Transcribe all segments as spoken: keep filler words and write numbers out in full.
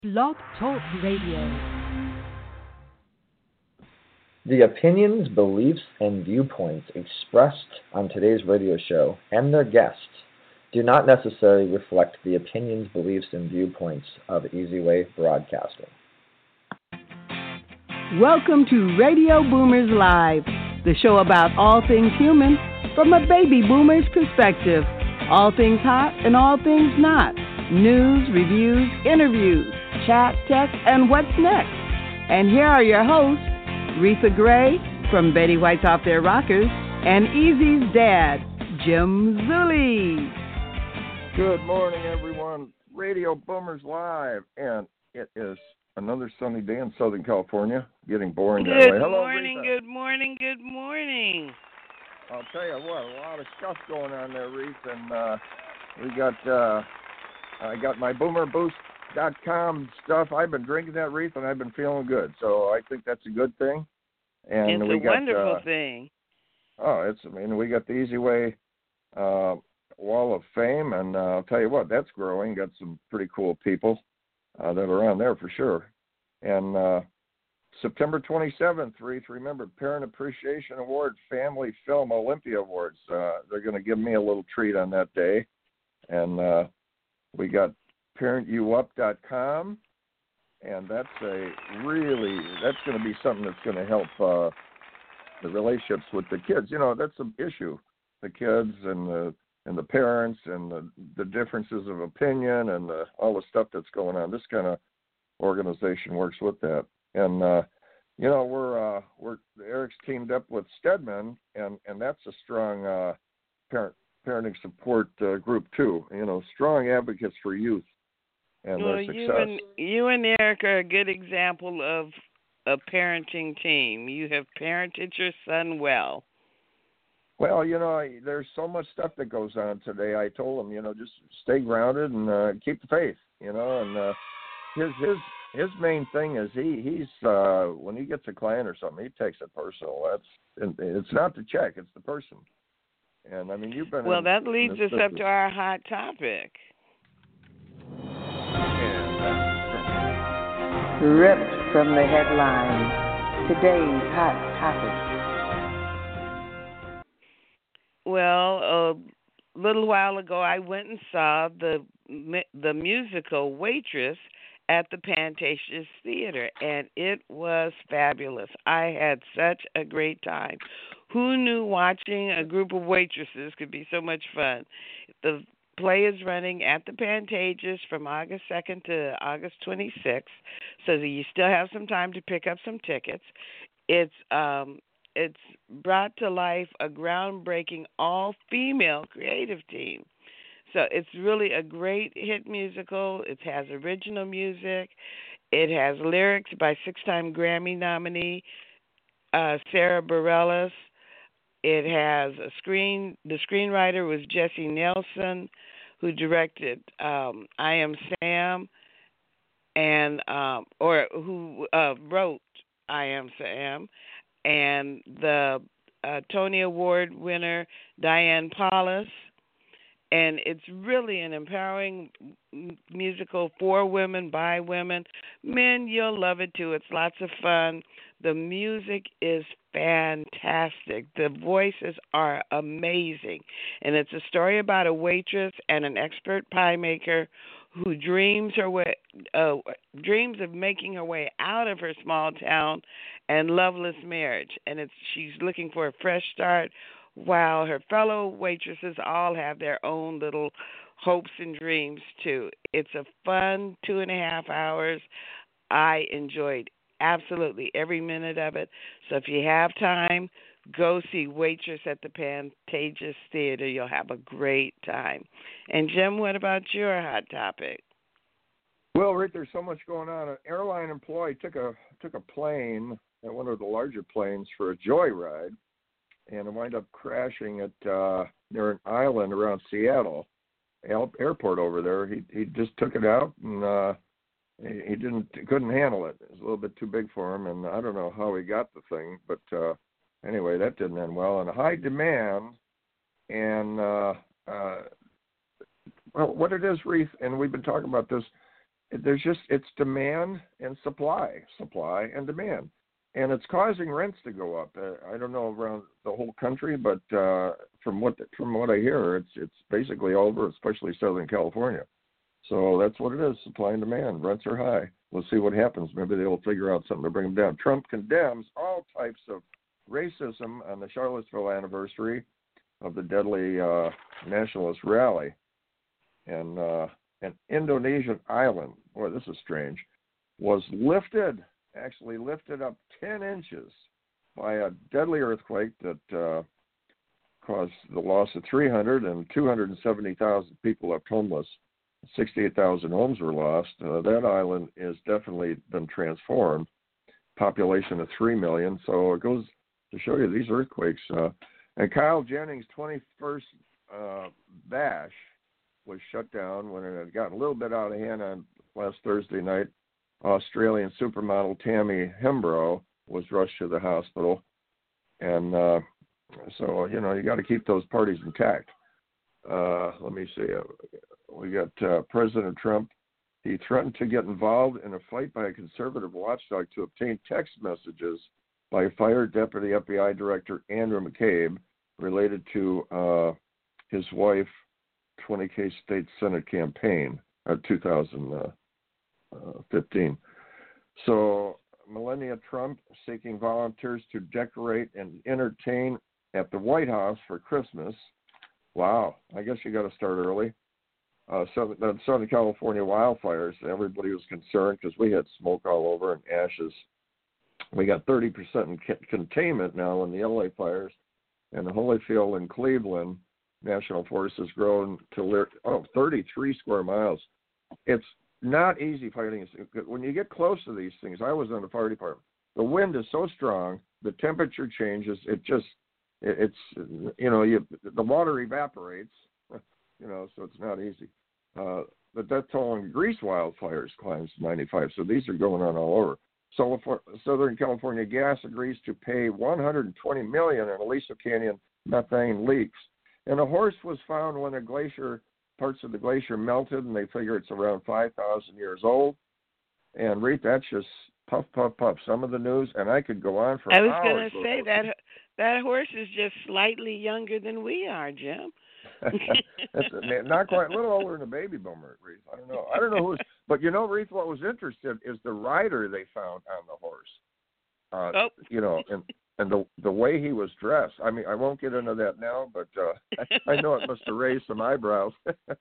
Blog Talk Radio. The opinions, beliefs, and viewpoints expressed on today's radio show and their guests do not necessarily reflect the opinions, beliefs, and viewpoints of Easy Way Broadcasting. Welcome to Radio Boomers Live, the show about all things human from a baby boomer's perspective. All things hot and all things not. News, reviews, interviews, chat, text, and what's next. And here are your hosts, Retha Gray from Betty White's Off Their Rockers, and Easy's dad, Jim Zuley. Good morning, everyone. Radio Boomers Live, and it is another sunny day in Southern California. Getting boring that good way. Hello, morning, Retha. good morning, good morning. I'll tell you what, a lot of stuff going on there, Reese, and uh, we got, uh, I got my boomer boost dot com stuff. I've been drinking that, Reese, and I've been feeling good, so I think that's a good thing. And it's we a got, wonderful uh, thing. Oh, it's, I mean, we got the Easy Way uh, Wall of Fame, and uh, I'll tell you what, that's growing. Got some pretty cool people uh, that are on there for sure. And uh, September twenty-seventh, Reese, remember, Parent Appreciation Award, Family Film Olympia Awards. Uh, they're going to give me a little treat on that day. And uh, we got parent u up dot com, and that's a really, that's going to be something that's going to help uh, the relationships with the kids. You know, that's an issue, the kids and the and the parents and the, the differences of opinion and the, all the stuff that's going on. This kind of organization works with that. And, uh, you know, we're, uh, we're, Eric's teamed up with Stedman, and, and that's a strong uh, parent parenting support uh, group too. You know, strong advocates for youth and well, their success. you and you and Eric are a good example of a parenting team. You have parented your son well. Well, you know, I, there's so much stuff that goes on today. I told him, you know, just stay grounded and uh, keep the faith. You know, and uh, his his his main thing is he he's uh, when he gets a client or something, he takes it personal. That's it's not the check, it's the person. And I mean, you've been well. In, that in leads us business. up to our hot topic. Ripped from the headlines, today's hot topic. Well, a little while ago, I went and saw the the musical Waitress at the Pantages Theater, and it was fabulous. I had such a great time. Who knew watching a group of waitresses could be so much fun? The play is running at the Pantages from August second to August twenty-sixth, so that you still have some time to pick up some tickets. It's um, it's brought to life a groundbreaking all-female creative team. So it's really a great hit musical. It has original music. It has lyrics by six-time Grammy nominee uh, Sarah Bareilles. It has a screen. The screenwriter was Jesse Nelson, who directed um, I Am Sam, and um, or who uh, wrote I Am Sam, and the uh, Tony Award winner Diane Paulus. And it's really an empowering musical for women, by women. Men, you'll love it too. It's lots of fun. The music is fantastic. The voices are amazing. And it's a story about a waitress and an expert pie maker who dreams her way, uh, dreams of making her way out of her small town and loveless marriage. And it's she's looking for a fresh start, while her fellow waitresses all have their own little hopes and dreams, too. It's a fun two and a half hours. I enjoyed absolutely every minute of it. So if you have time, go see Waitress at the Pantages Theater. You'll have a great time. And, Jim, what about your hot topic? Well, Rick, there's so much going on. An airline employee took a took a plane, one of the larger planes, for a joyride, and it wound up crashing at uh, near an island around Seattle airport over there. He he just took it out, and uh, he, he didn't couldn't handle it. It was a little bit too big for him, and I don't know how he got the thing, but uh, anyway, that didn't end well. And high demand, and uh, uh, well, what it is, Reese, and we've been talking about this. there's just, it's demand and supply, supply and demand. And it's causing rents to go up. Uh, I don't know around the whole country, but uh, from what from what I hear, it's it's basically over, especially Southern California. So that's what it is, supply and demand. Rents are high. We'll see what happens. Maybe they'll figure out something to bring them down. Trump condemns all types of racism on the Charlottesville anniversary of the deadly uh, nationalist rally. And uh, an Indonesian island, boy, this is strange, was lifted, actually lifted up ten inches by a deadly earthquake that uh, caused the loss of three hundred and two hundred seventy thousand people left homeless. sixty-eight thousand homes were lost. Uh, that island has definitely been transformed. Population of three million. So it goes to show you these earthquakes. Uh, and Kyle Jennings' twenty-first uh, bash was shut down when it had gotten a little bit out of hand on last Thursday night. Australian supermodel Tammy Hembrow was rushed to the hospital. And uh, so, you know, you got to keep those parties intact. Uh, let me see. We got uh, President Trump. He threatened to get involved in a fight by a conservative watchdog to obtain text messages by fired Deputy F B I Director Andrew McCabe related to uh, his wife, twenty K state Senate campaign of two thousand fifteen. So Melania Trump seeking volunteers to decorate and entertain at the White House for Christmas. Wow, I guess you got to start early. Uh, Southern, uh, Southern California wildfires, everybody was concerned because we had smoke all over and ashes. We got thirty percent in c- containment now in the L A fires, and the Holyfield in Cleveland National Forest has grown to oh, thirty-three square miles. It's not easy fighting. When you get close to these things, I was in the fire department. The wind is so strong, the temperature changes. It just, it, it's, you know, you, the water evaporates, you know, so it's not easy. Uh, but that's all in Grease wildfires climbs to ninety-five. So these are going on all over. So Southern California Gas agrees to pay one hundred twenty million dollars in Aliso Canyon methane leaks. And a horse was found when a glacier, parts of the glacier melted, and they figure it's around five thousand years old. And Reed, that's just puff, puff, puff. Some of the news, and I could go on for I was hours. going to say that that horse is just slightly younger than we are, Jim. That's not quite, a little older than a baby boomer, Reed. I don't know. I don't know who's, but you know, Reed, what was interesting is the rider they found on the horse. Uh, oh. You know, and and the the way he was dressed. I mean, I won't get into that now, but uh, I, I know it must have raised some eyebrows.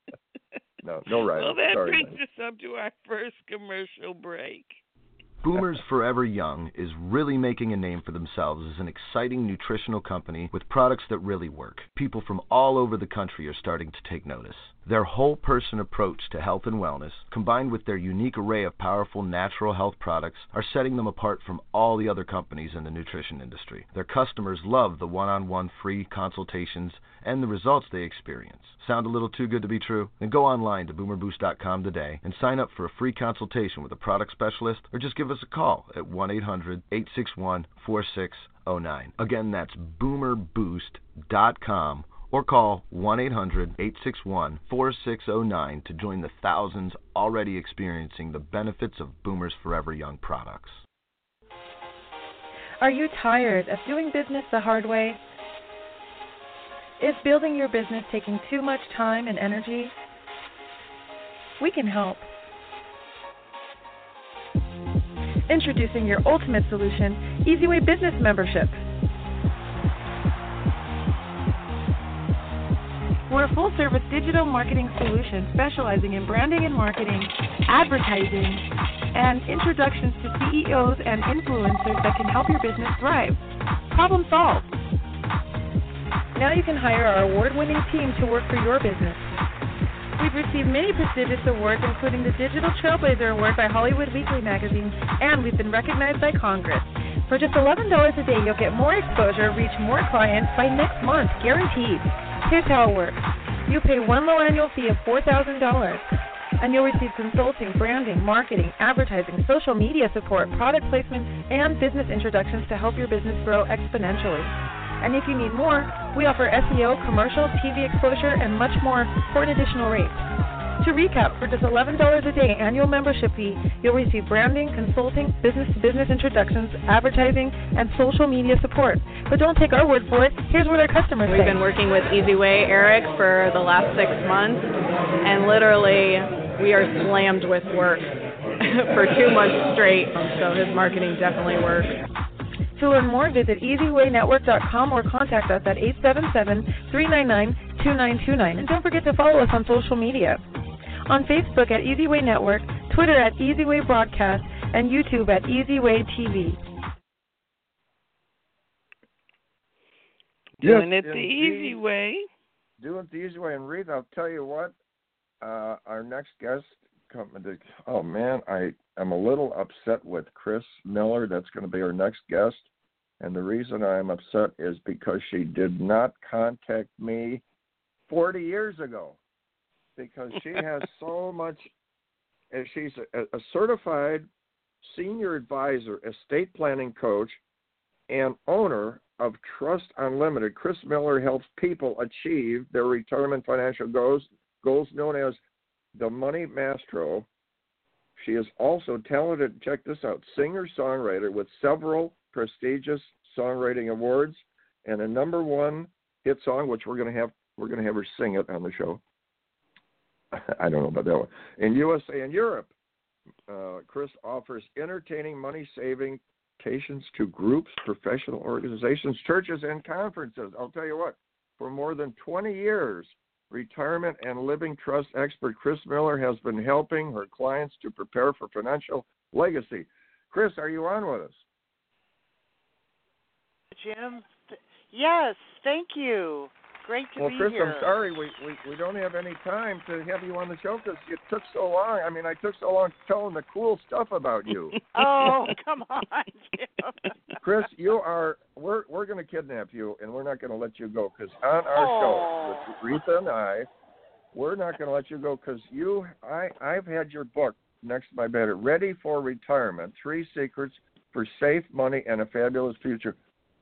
no, no rider. Well, that Sorry, brings man. us up to our first commercial break. Boomers Forever Young is really making a name for themselves as an exciting nutritional company with products that really work. People from all over the country are starting to take notice. Their whole-person approach to health and wellness, combined with their unique array of powerful natural health products, are setting them apart from all the other companies in the nutrition industry. Their customers love the one-on-one free consultations and the results they experience. Sound a little too good to be true? Then go online to boomer boost dot com today and sign up for a free consultation with a product specialist, or just give us a call at one eight hundred eight six one four six zero nine. Again, that's boomer boost dot com, or call one eight hundred eight six one four six zero nine to join the thousands already experiencing the benefits of Boomers Forever Young products. Are you tired of doing business the hard way? Is building your business taking too much time and energy? We can help. Introducing your ultimate solution, EasyWay Business Membership. We're a full-service digital marketing solution specializing in branding and marketing, advertising, and introductions to C E Os and influencers that can help your business thrive. Problem solved. Now you can hire our award-winning team to work for your business. We've received many prestigious awards, including the Digital Trailblazer Award by Hollywood Weekly magazine, and we've been recognized by Congress. For just eleven dollars a day, you'll get more exposure, reach more clients by next month, guaranteed. Here's how it works. You pay one low annual fee of four thousand dollars, and you'll receive consulting, branding, marketing, advertising, social media support, product placement, and business introductions to help your business grow exponentially. And if you need more, we offer S E O, commercial, T V exposure, and much more for an additional rate. To recap, for just eleven dollars a day annual membership fee, you'll receive branding, consulting, business-to-business introductions, advertising, and social media support. But don't take our word for it. Here's what our customers We've say. We've been working with EasyWay Eric for the last six months, and literally we are slammed with work for two months straight, so his marketing definitely works. To learn more, visit easy way network dot com or contact us at eight seven seven, three nine nine, two nine two nine. And don't forget to follow us on social media. On Facebook at EasyWay Network, Twitter at EasyWay Broadcast, and YouTube at EasyWay T V. Doing yes, it the indeed. easy way. Doing it the easy way. And Ruth, I'll tell you what, uh, our next guest, oh man, I am a little upset with Chris Miller. That's going to be our next guest. And the reason I'm upset is because she did not contact me forty years ago. Because she has so much, and she's a, a certified senior advisor, estate planning coach, and owner of Trust Unlimited. Chris Miller helps people achieve their retirement financial goals, goals known as the Money Maestro. She is also talented, check this out, singer-songwriter with several prestigious songwriting awards and a number one hit song, which we're going to have we're going to have her sing it on the show. I don't know about that one. In U S A and Europe, uh, Chris offers entertaining money-saving patients to groups, professional organizations, churches, and conferences. I'll tell you what, for more than twenty years, retirement and living trust expert Chris Miller has been helping her clients to prepare for financial legacy. Chris, are you on with us? Jim, yes, thank you. Great to well, be Chris, here. I'm sorry we, we, we don't have any time to have you on the show because it took so long. I mean, I took so long telling the cool stuff about you. Oh, come on, Jim. Chris, you are, we're we're going to kidnap you, and we're not going to let you go because on our oh. show with Retha and I, we're not going to let you go because you, I, I've had your book next to my bed, Ready for Retirement, Three Secrets for Safe Money and a Fabulous Future.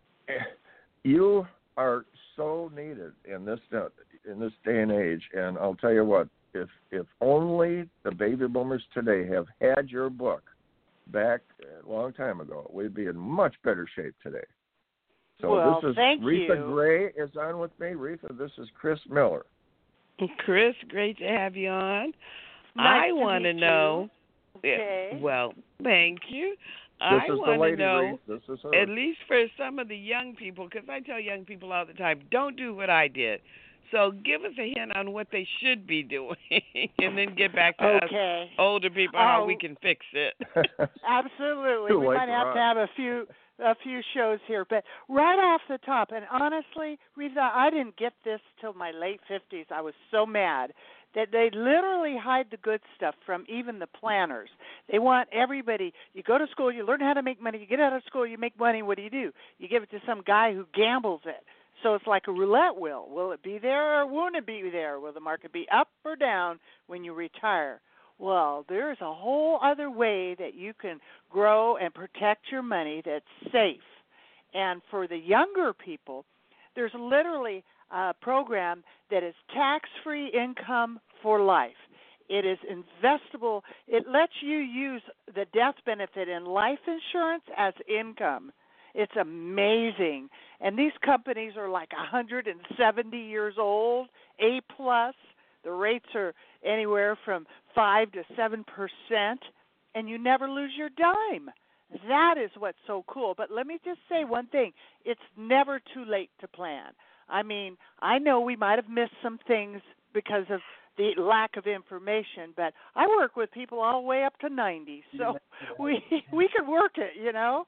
You are so needed in this in this day and age, and I'll tell you what, if if only the baby boomers today have had your book back a long time ago, we'd be in much better shape today. So well, this is thank Retha you. Gray is on with me. Retha, this is Chris Miller. Chris, great to have you on. Nice I want to know. Okay. Yeah, well, thank you. This I is the want lady, to know, Reed. This is her. at least for some of the young people, because I tell young people all the time, don't do what I did. So give us a hint on what they should be doing, and then get back to okay. us older people oh, how we can fix it. Absolutely, we might have to have a few a few shows here, but right off the top, and honestly, Rita, I didn't get this till my late fifties. I was so mad that they literally hide the good stuff from even the planners. They want everybody, you go to school, you learn how to make money, you get out of school, you make money, what do you do? You give it to some guy who gambles it. So it's like a roulette wheel. Will it be there or won't it be there? Will the market be up or down when you retire? Well, there's a whole other way that you can grow and protect your money that's safe. And for the younger people, there's literally a program that is tax-free income for life. It is investable. It lets you use the death benefit in life insurance as income. It's amazing. And these companies are like one hundred seventy years old, A plus. The rates are anywhere from five to seven percent, and you never lose your dime. That is what's so cool. But let me just say one thing. It's never too late to plan. I mean, I know we might have missed some things because of the lack of information, but I work with people all the way up to ninety, so we we can work it, you know.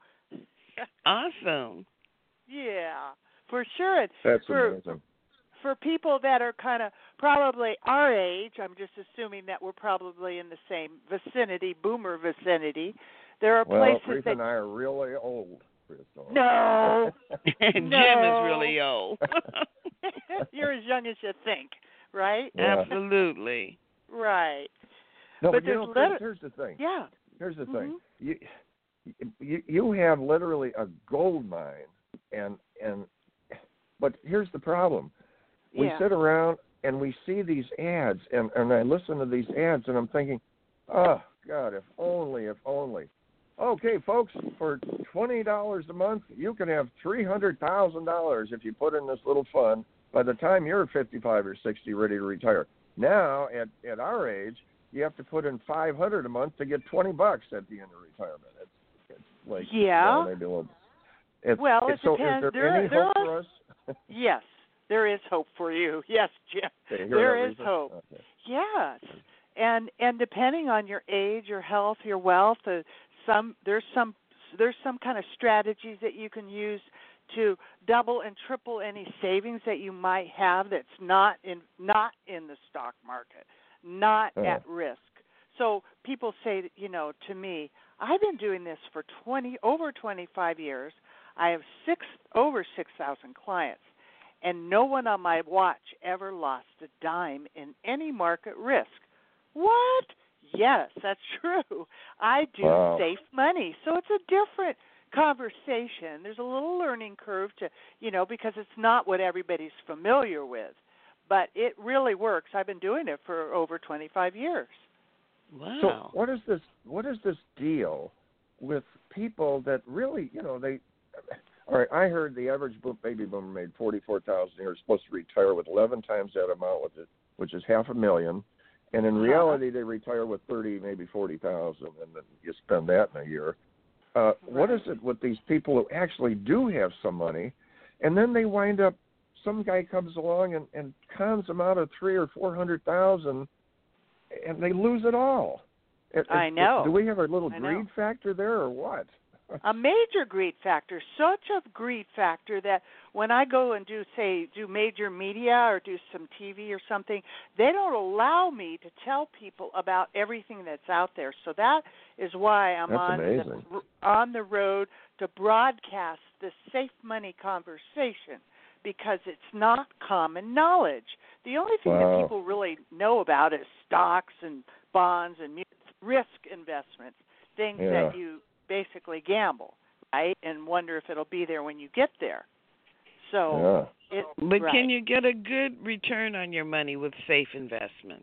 Awesome. Yeah, for sure. That's for, amazing. For people that are kind of probably our age, I'm just assuming that we're probably in the same vicinity, boomer vicinity. There are well, places Ruth that and I are really old. No. Jim no. is really old. You're as young as you think, right? Yeah. Absolutely. Right. No, but but you know, letter- here's the thing. Yeah. Here's the mm-hmm. thing. You, you you have literally a gold mine, and and but here's the problem. We yeah. sit around and we see these ads, and, and I listen to these ads, and I'm thinking, oh, God, if only, if only. Okay, folks, for twenty dollars a month, you can have three hundred thousand dollars if you put in this little fund by the time you're fifty-five or sixty, ready to retire. Now, at, at our age, you have to put in five hundred dollars a month to get twenty bucks at the end of retirement. It's, it's like, yeah. Well, maybe a little. It's, well, it it's, so depends. Is there, there, any there hope are, for us? Yes, there is hope for you. Yes, Jim. Okay, there is reason? hope. Okay. Yes, and and depending on your age, your health, your wealth, uh, some there's some there's some kind of strategies that you can use to double and triple any savings that you might have that's not in not in the stock market, not oh. at risk. So people say, you know, to me, I've been doing this for twenty over twenty-five years. I have six over six thousand clients, and no one on my watch ever lost a dime in any market risk. What? Yes, that's true. I do wow. safe money. So it's a different conversation. There's a little learning curve to, you know, because it's not what everybody's familiar with. But it really works. I've been doing it for over twenty-five years. Wow. So what is this what is this deal with people that really, you know, they all right, I heard the average baby boomer made forty-four thousand dollars. They're supposed to retire with eleven times that amount, with it, which is half a million. And in reality, they retire with thirty, maybe forty thousand, and then you spend that in a year. Uh, right. What is it with these people who actually do have some money, and then they wind up? Some guy comes along and, and cons them out of three or four hundred thousand, and they lose it all. It, I it, know. Do we have a little I greed know. factor there, or what? A major greed factor, such a greed factor that when I go and do, say, do major media or do some T V or something, they don't allow me to tell people about everything that's out there. So that is why I'm That's on amazing. the, on the road to broadcast this safe money conversation, because it's not common knowledge. The only thing wow. that people really know about is stocks and bonds and risk investments, things yeah. that you basically gamble, right, and wonder if it'll be there when you get there. So, yeah. it, but right. can you get a good return on your money with safe investments?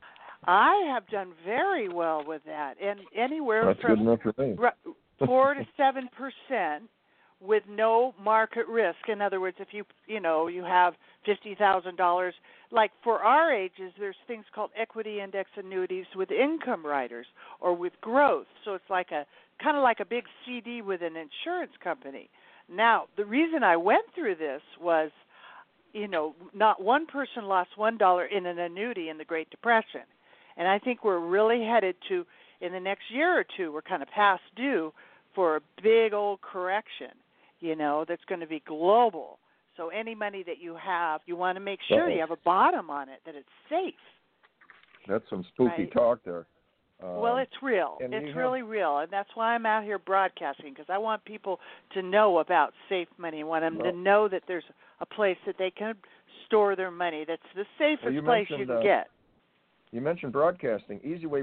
I have done very well with that, and anywhere That's from good enough for me. four to seven percent with no market risk. In other words, if you you know you have fifty thousand dollars, like for our ages, there's things called equity index annuities with income riders or with growth. So it's like a kind of like a big C D with an insurance company. Now, the reason I went through this was, you know, not one person lost one dollar in an annuity in the Great Depression, and I think we're really headed to, in the next year or two, we're kind of past due for a big old correction, you know, that's going to be global. So any money that you have, you want to make sure Uh-oh. you have a bottom on it, that it's safe. That's some spooky right? talk there. Um, well, it's real. It's have... really real, and that's why I'm out here broadcasting, because I want people to know about safe money. I want them well, to know that there's a place that they can store their money. That's the safest well, you place you can uh, get. You mentioned broadcasting.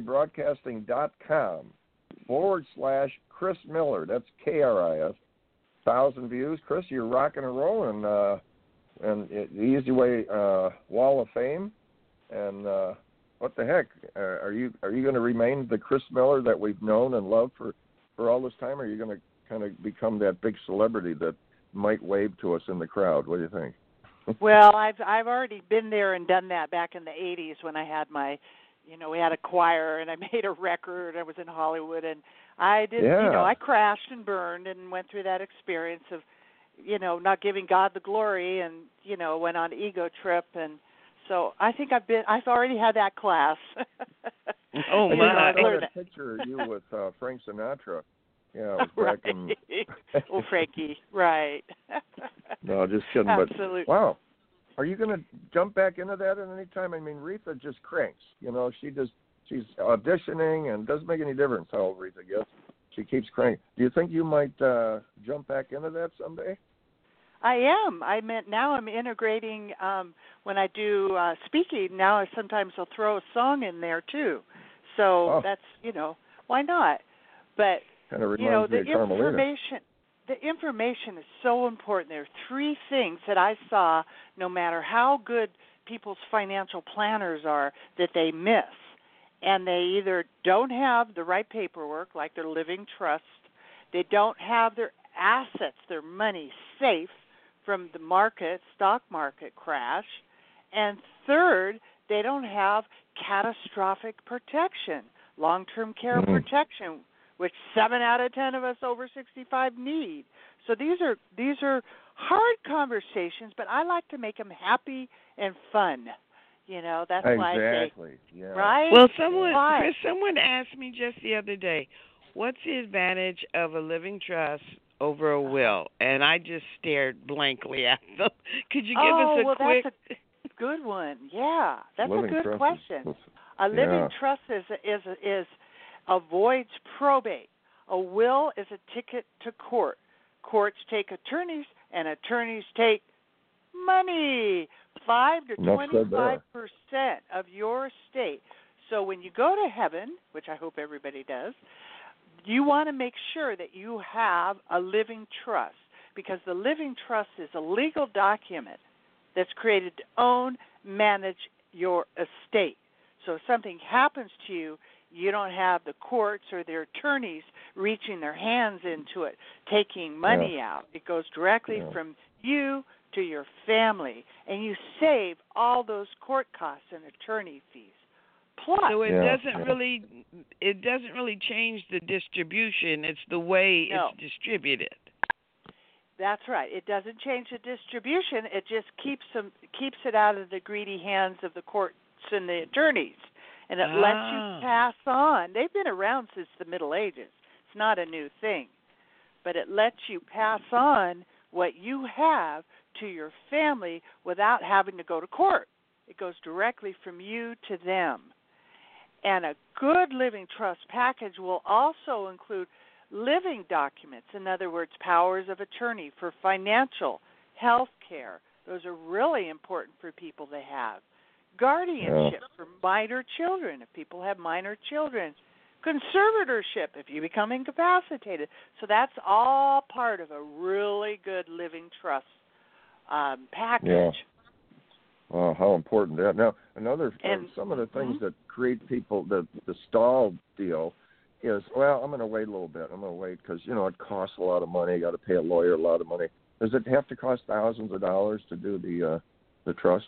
easywaybroadcasting.com forward slash Chris Miller. That's K R I S. Thousand views. Chris, you're rocking and rolling. Uh, and it, the Easy Way uh, Wall of Fame. And uh, what the heck? Uh, are you are you going to remain the Chris Miller that we've known and loved for, for all this time, or are you going to kind of become that big celebrity that might wave to us in the crowd? What do you think? Well, I've I've already been there and done that back in the eighties when I had my, you know, we had a choir and I made a record. I was in Hollywood and I did, yeah. you know, I crashed and burned and went through that experience of, you know, not giving God the glory, and, you know, went on an ego trip. And so I think I've been, I've already had that class. Oh, I my. I saw that picture of you with uh, Frank Sinatra. Yeah, it was back right. in... Well, Frankie, right. No, just kidding. Absolutely. But, wow. Are you going to jump back into that at any time? I mean, Retha just cranks. You know, she just, she's auditioning, and it doesn't make any difference how old Retha gets. She keeps cranking. Do you think you might uh, jump back into that someday? I am. I meant now I'm integrating, um, when I do uh, speaking, now I sometimes I'll throw a song in there, too. So oh. that's, you know, why not? But, kind of reminds you know, the me of Carmelita. information... The information is so important. There are three things that I saw, no matter how good people's financial planners are that they miss. And they either don't have the right paperwork, like their living trust, they don't have their assets, their money safe from the market, stock market crash, and third, they don't have catastrophic protection, long-term care mm-hmm. protection, which seven out of ten of us over sixty-five need. So these are these are hard conversations, but I like to make them happy and fun. You know, that's exactly. why I say, yeah. right? Well, someone, why? Chris, someone asked me just the other day, what's the advantage of a living trust over a will? And I just stared blankly at them. Could you give oh, us a well, quick? That's a good one. Yeah, that's living a good trust question. Is, a living yeah. trust is is is avoids probate. A will is a ticket to court. Courts take attorneys, and attorneys take money. Five to twenty-five percent of your estate. So when you go to heaven, which I hope everybody does, you want to make sure that you have a living trust, because the living trust is a legal document that's created to own, manage your estate. So if something happens to you, you don't have the courts or their attorneys reaching their hands into it, taking money yeah. out. It goes directly yeah. from you to your family, and you save all those court costs and attorney fees. Plus, so it yeah. doesn't really it doesn't really change the distribution. It's the way no. it's distributed. That's right. It doesn't change the distribution. It just keeps them keeps it out of the greedy hands of the courts and the attorneys, and it ah. lets you pass on. They've been around since the Middle Ages. It's not a new thing, but it lets you pass on what you have to your family without having to go to court. It goes directly from you to them. And a good living trust package will also include living documents, in other words, powers of attorney for financial, health care. Those are really important for people to have. Guardianship yeah. for minor children, if people have minor children. Conservatorship, if you become incapacitated. So that's all part of a really good living trust um, package. Yeah. Wow, how important that. Now, another and, uh, some of the things mm-hmm. that create people, the, the stall deal is, well, I'm going to wait a little bit. I'm going to wait because, you know, it costs a lot of money. You got to pay a lawyer a lot of money. Does it have to cost thousands of dollars to do the uh, the trust?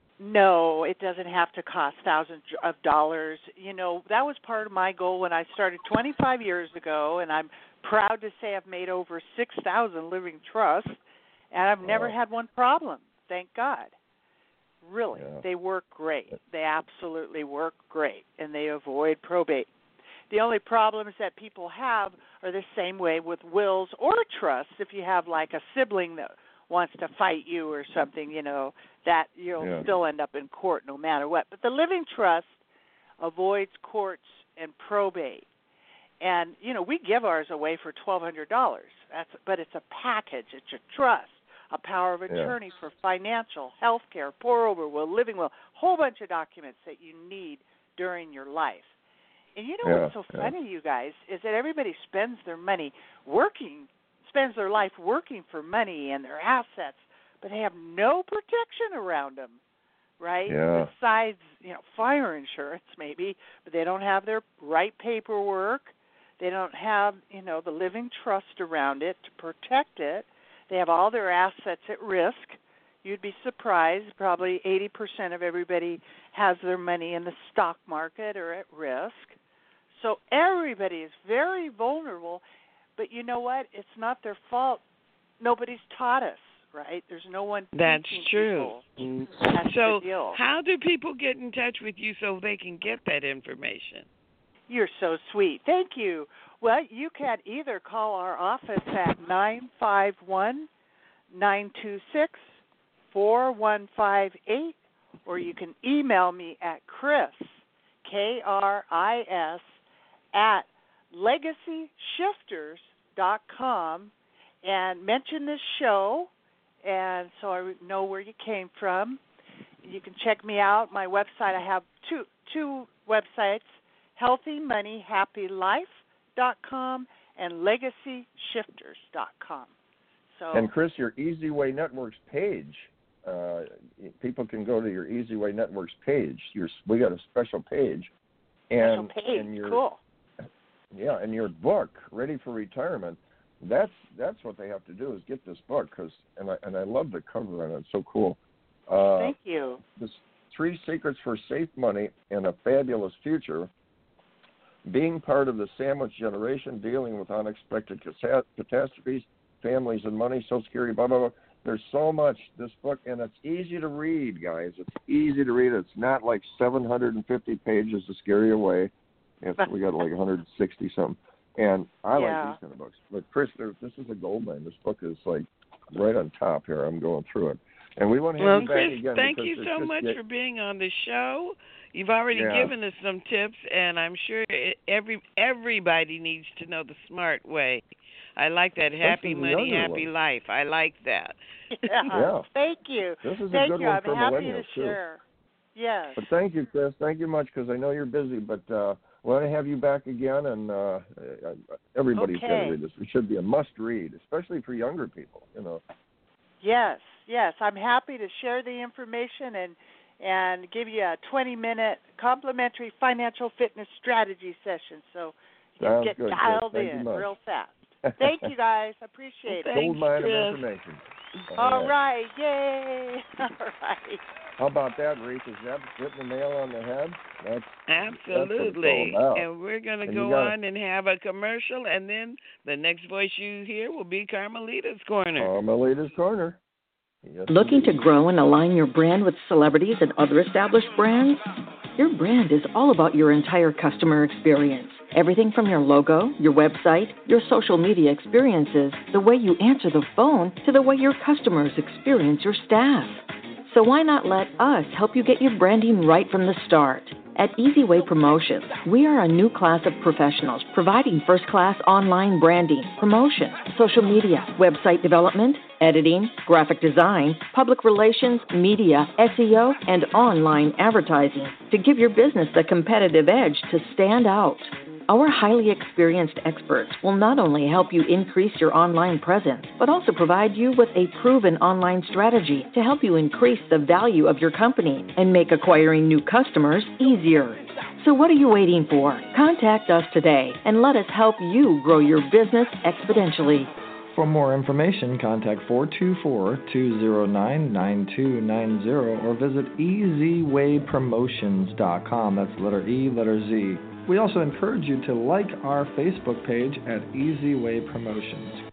No, it doesn't have to cost thousands of dollars. You know, that was part of my goal when I started twenty-five years ago, and I'm proud to say I've made over six thousand living trusts, and I've never wow. had one problem, thank God. Really, yeah. they work great. They absolutely work great, and they avoid probate. The only problems that people have are the same way with wills or trusts. If you have like a sibling that wants to fight you or something, you know, that you'll yeah. still end up in court no matter what. But the living trust avoids courts and probate. And, you know, we give ours away for twelve hundred dollars. That's, but it's a package. It's a trust, a power of attorney yeah. for financial, health care, pour-over will, living will, whole bunch of documents that you need during your life. And you know yeah, what's so yeah. funny, you guys, is that everybody spends their money working, spends their life working for money and their assets, but they have no protection around them, right? Yeah. Besides, you know, fire insurance maybe, but they don't have their right paperwork. They don't have, you know, the living trust around it to protect it. They have all their assets at risk. You'd be surprised, probably eighty percent of everybody has their money in the stock market or at risk. So everybody is very vulnerable, but you know what? It's not their fault. Nobody's taught us, right? There's no one That's teaching true. people. That's so the deal. How do people get in touch with you so they can get that information? You're so sweet. Thank you. Well, you can either call our office at nine five one, nine two six, four one five eight, or you can email me at Chris, K R I S, at legacy shifters dot com, and mention this show, and so I know where you came from. You can check me out. My website, I have two two websites, healthy money happy life dot com and legacy shifters dot com. So and Chris, your Easy Way Networks page uh, people can go to your Easy Way Network's page. Your, we got a special page. And, special page, and your, cool. Yeah, and your book, Ready for Retirement, that's that's what they have to do is get this book, cause, and, I, and I love the cover on it. It's so cool. Uh, Thank you. This Three Secrets for Safe Money and a Fabulous Future. Being part of the sandwich generation, dealing with unexpected catastrophes, families and money, Social Security, blah, blah, blah. There's so much, this book, and it's easy to read, guys. It's easy to read. It's not like seven hundred fifty pages to scare you away. It's, we got like one hundred sixty something. And I yeah. like these kind of books. But, Chris, there, this is a gold mine. This book is like right on top here. I'm going through it. And we want to have well, you back Chris, again. Thank you so much get... for being on the show. You've already yeah. given us some tips, and I'm sure it, every everybody needs to know the smart way. I like that happy money, happy one. life. I like that. Yeah. yeah. Thank you. This is thank a good you. one I'm for happy millennials, to share. Too. Yes. But thank you, Chris. Thank you much, because I know you're busy. But uh, we want to have you back again, and uh, everybody's okay. got to read this. It should be a must-read, especially for younger people. You know. Yes, yes. I'm happy to share the information and and give you a twenty-minute complimentary financial fitness strategy session, so you can get good, dialed Chris. in real fast. Thank you, guys. Appreciate well, it. Gold mine of information. All, All right. right. Yay. All right. How about that, Reese? Is that hitting the nail on the head? That's, Absolutely. That's what it's all about. And we're going to and go gotta, on and have a commercial, and then the next voice you hear will be Carmelita's Corner. Carmelita's Corner. Yes, Looking indeed. to grow and align your brand with celebrities and other established brands? Your brand is all about your entire customer experience. Everything from your logo, your website, your social media experiences, the way you answer the phone, to the way your customers experience your staff. So why not let us help you get your branding right from the start? At Easy Way Promotions, we are a new class of professionals providing first-class online branding, promotion, social media, website development, editing, graphic design, public relations, media, S E O, and online advertising to give your business the competitive edge to stand out. Our highly experienced experts will not only help you increase your online presence, but also provide you with a proven online strategy to help you increase the value of your company and make acquiring new customers easier. So what are you waiting for? Contact us today and let us help you grow your business exponentially. For more information, contact four two four, two zero nine, nine two nine zero or visit easy way promotions dot com. That's letter E, letter Z. We also encourage you to like our Facebook page at Easy Way Promotions.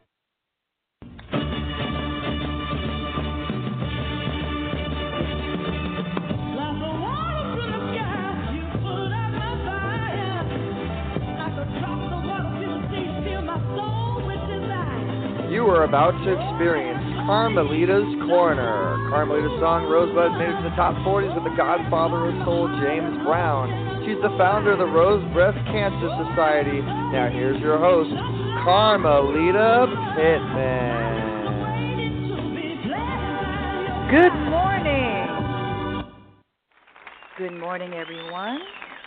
You are about to experience Carmelita's Corner. Carmelita's song Rosebud made it to the top forties with the godfather of soul, James Brown. She's the founder of the Rose Breast Cancer Society. Now here's your host, Carmelita Pittman. Good morning. Good morning, everyone.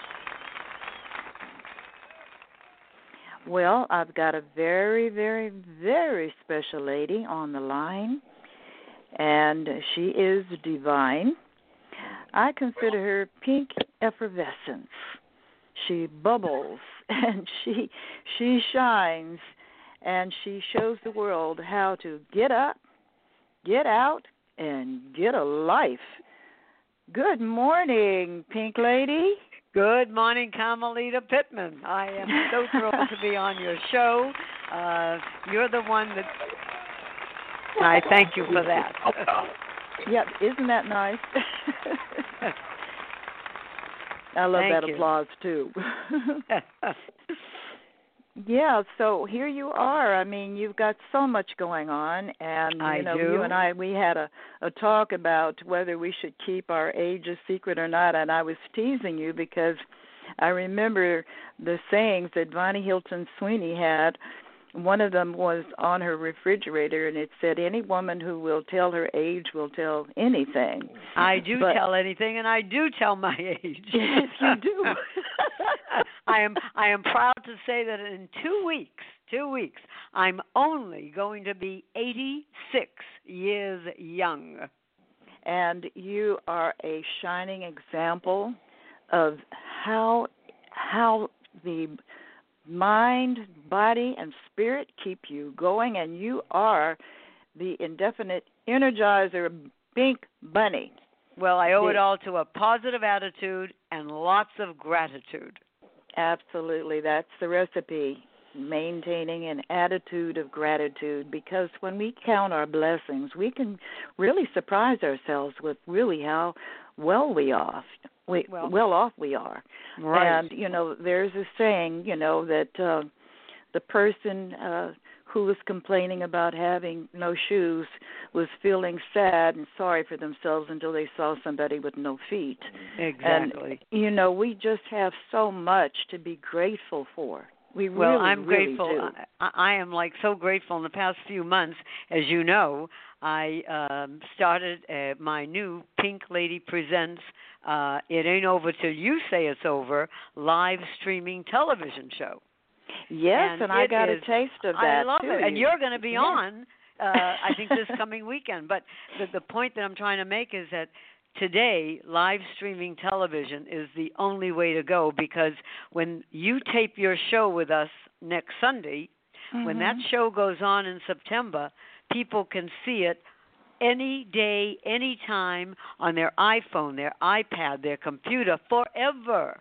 Well, I've got a very, very, very special lady on the line, and she is divine. I consider her pink effervescence. She bubbles, and she she shines, and she shows the world how to get up, get out, and get a life. Good morning, Pink Lady. Good morning, Carmelita Pittman. I am so thrilled to be on your show. Uh, you're the one that... I thank you for that. Yep, isn't that nice? I love thank that you. applause, too. Yeah, so here you are. I mean, you've got so much going on, and you I know, do. you and I, we had a, a talk about whether we should keep our age a secret or not, and I was teasing you because I remember the sayings that Vonnie Hilton Sweeney had. One of them was on her refrigerator, and it said, "Any woman who will tell her age will tell anything." I do but, tell anything, and I do tell my age. Yes, you do. I am I am proud to say that in two weeks, two weeks, I'm only going to be eighty-six years young. and you are a shining example of how how the mind, body, and spirit keep you going, and you are the indefinite energizer pink bunny. Well, I owe the, it all to a positive attitude and lots of gratitude. Absolutely. That's the recipe, maintaining an attitude of gratitude, because when we count our blessings, we can really surprise ourselves with really how well we are. We, well, well off we are. Right. And, you know, there's a saying, you know, that uh, the person uh, who was complaining about having no shoes was feeling sad and sorry for themselves until they saw somebody with no feet. Exactly. And, you know, we just have so much to be grateful for. We well, really, I'm really grateful. do. I, I am like so grateful. In the past few months, as you know, I um, started uh, my new Pink Lady Presents uh, It Ain't Over Till You Say It's Over live streaming television show. Yes, and, and I got is, a taste of that, I love too. it. And you're going to be yeah. on, uh, I think, this coming weekend. But the, the point that I'm trying to make is that today, live streaming television is the only way to go, because when you tape your show with us next Sunday, mm-hmm. when that show goes on in September, people can see it any day, any time on their iPhone, their iPad, their computer, forever.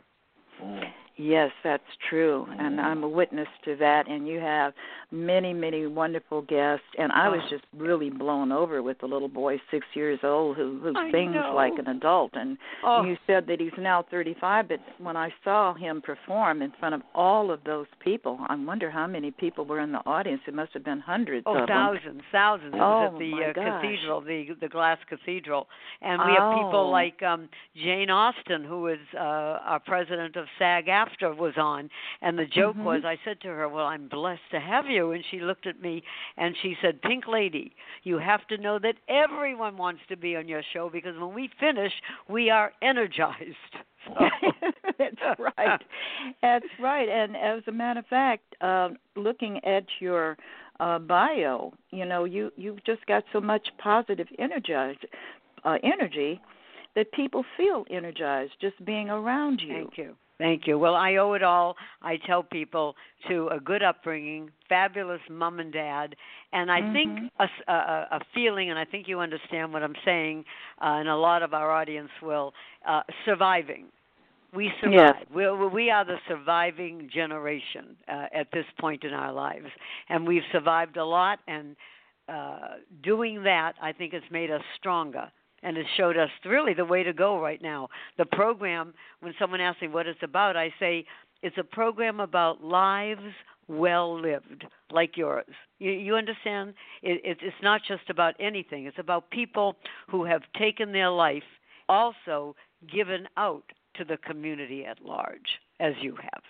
Yes, that's true, and I'm a witness to that, and you have many, many wonderful guests, and I was just really blown over with the little boy, six years old, who, who sings know. like an adult, and oh. you said that he's now thirty-five, but when I saw him perform in front of all of those people, I wonder how many people were in the audience. It must have been hundreds oh, of thousands, them. thousands. It oh, was at the my uh, gosh. cathedral, the the glass cathedral, and we oh. have people like um, Jane Austen, who is uh, our president of SAG-AFTRA, was on, and the joke mm-hmm. was, I said to her, well, I'm blessed to have you, and she looked at me and she said, Pink Lady, you have to know that everyone wants to be on your show, because when we finish, we are energized. So. That's right. That's right. And as a matter of fact, uh, looking at your uh, bio, you know, you, you've just got so much positive energized, uh, energy that people feel energized just being around you. Thank you. Thank you. Well, I owe it all, I tell people, to a good upbringing, fabulous mom and dad, and I mm-hmm. think a, a, a feeling, and I think you understand what I'm saying, uh, and a lot of our audience will, uh, surviving. We survive. Yes. We, we are the surviving generation uh, at this point in our lives, and we've survived a lot, and uh, doing that, I think, has made us stronger. And it showed us really the way to go right now. The program, when someone asks me what it's about, I say it's a program about lives well lived, like yours. You, you understand? It, it, it's not just about anything. It's about people who have taken their life, also given out to the community at large, as you have.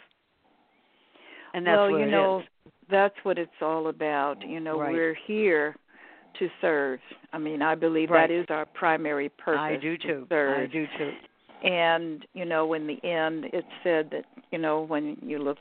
And that's well, what you it know, is. That's what it's all about. You know, right. we're here to serve. I mean, I believe right. that is our primary purpose. I do too. To serve. I do too. And, you know, in the end, it said that, you know, when you look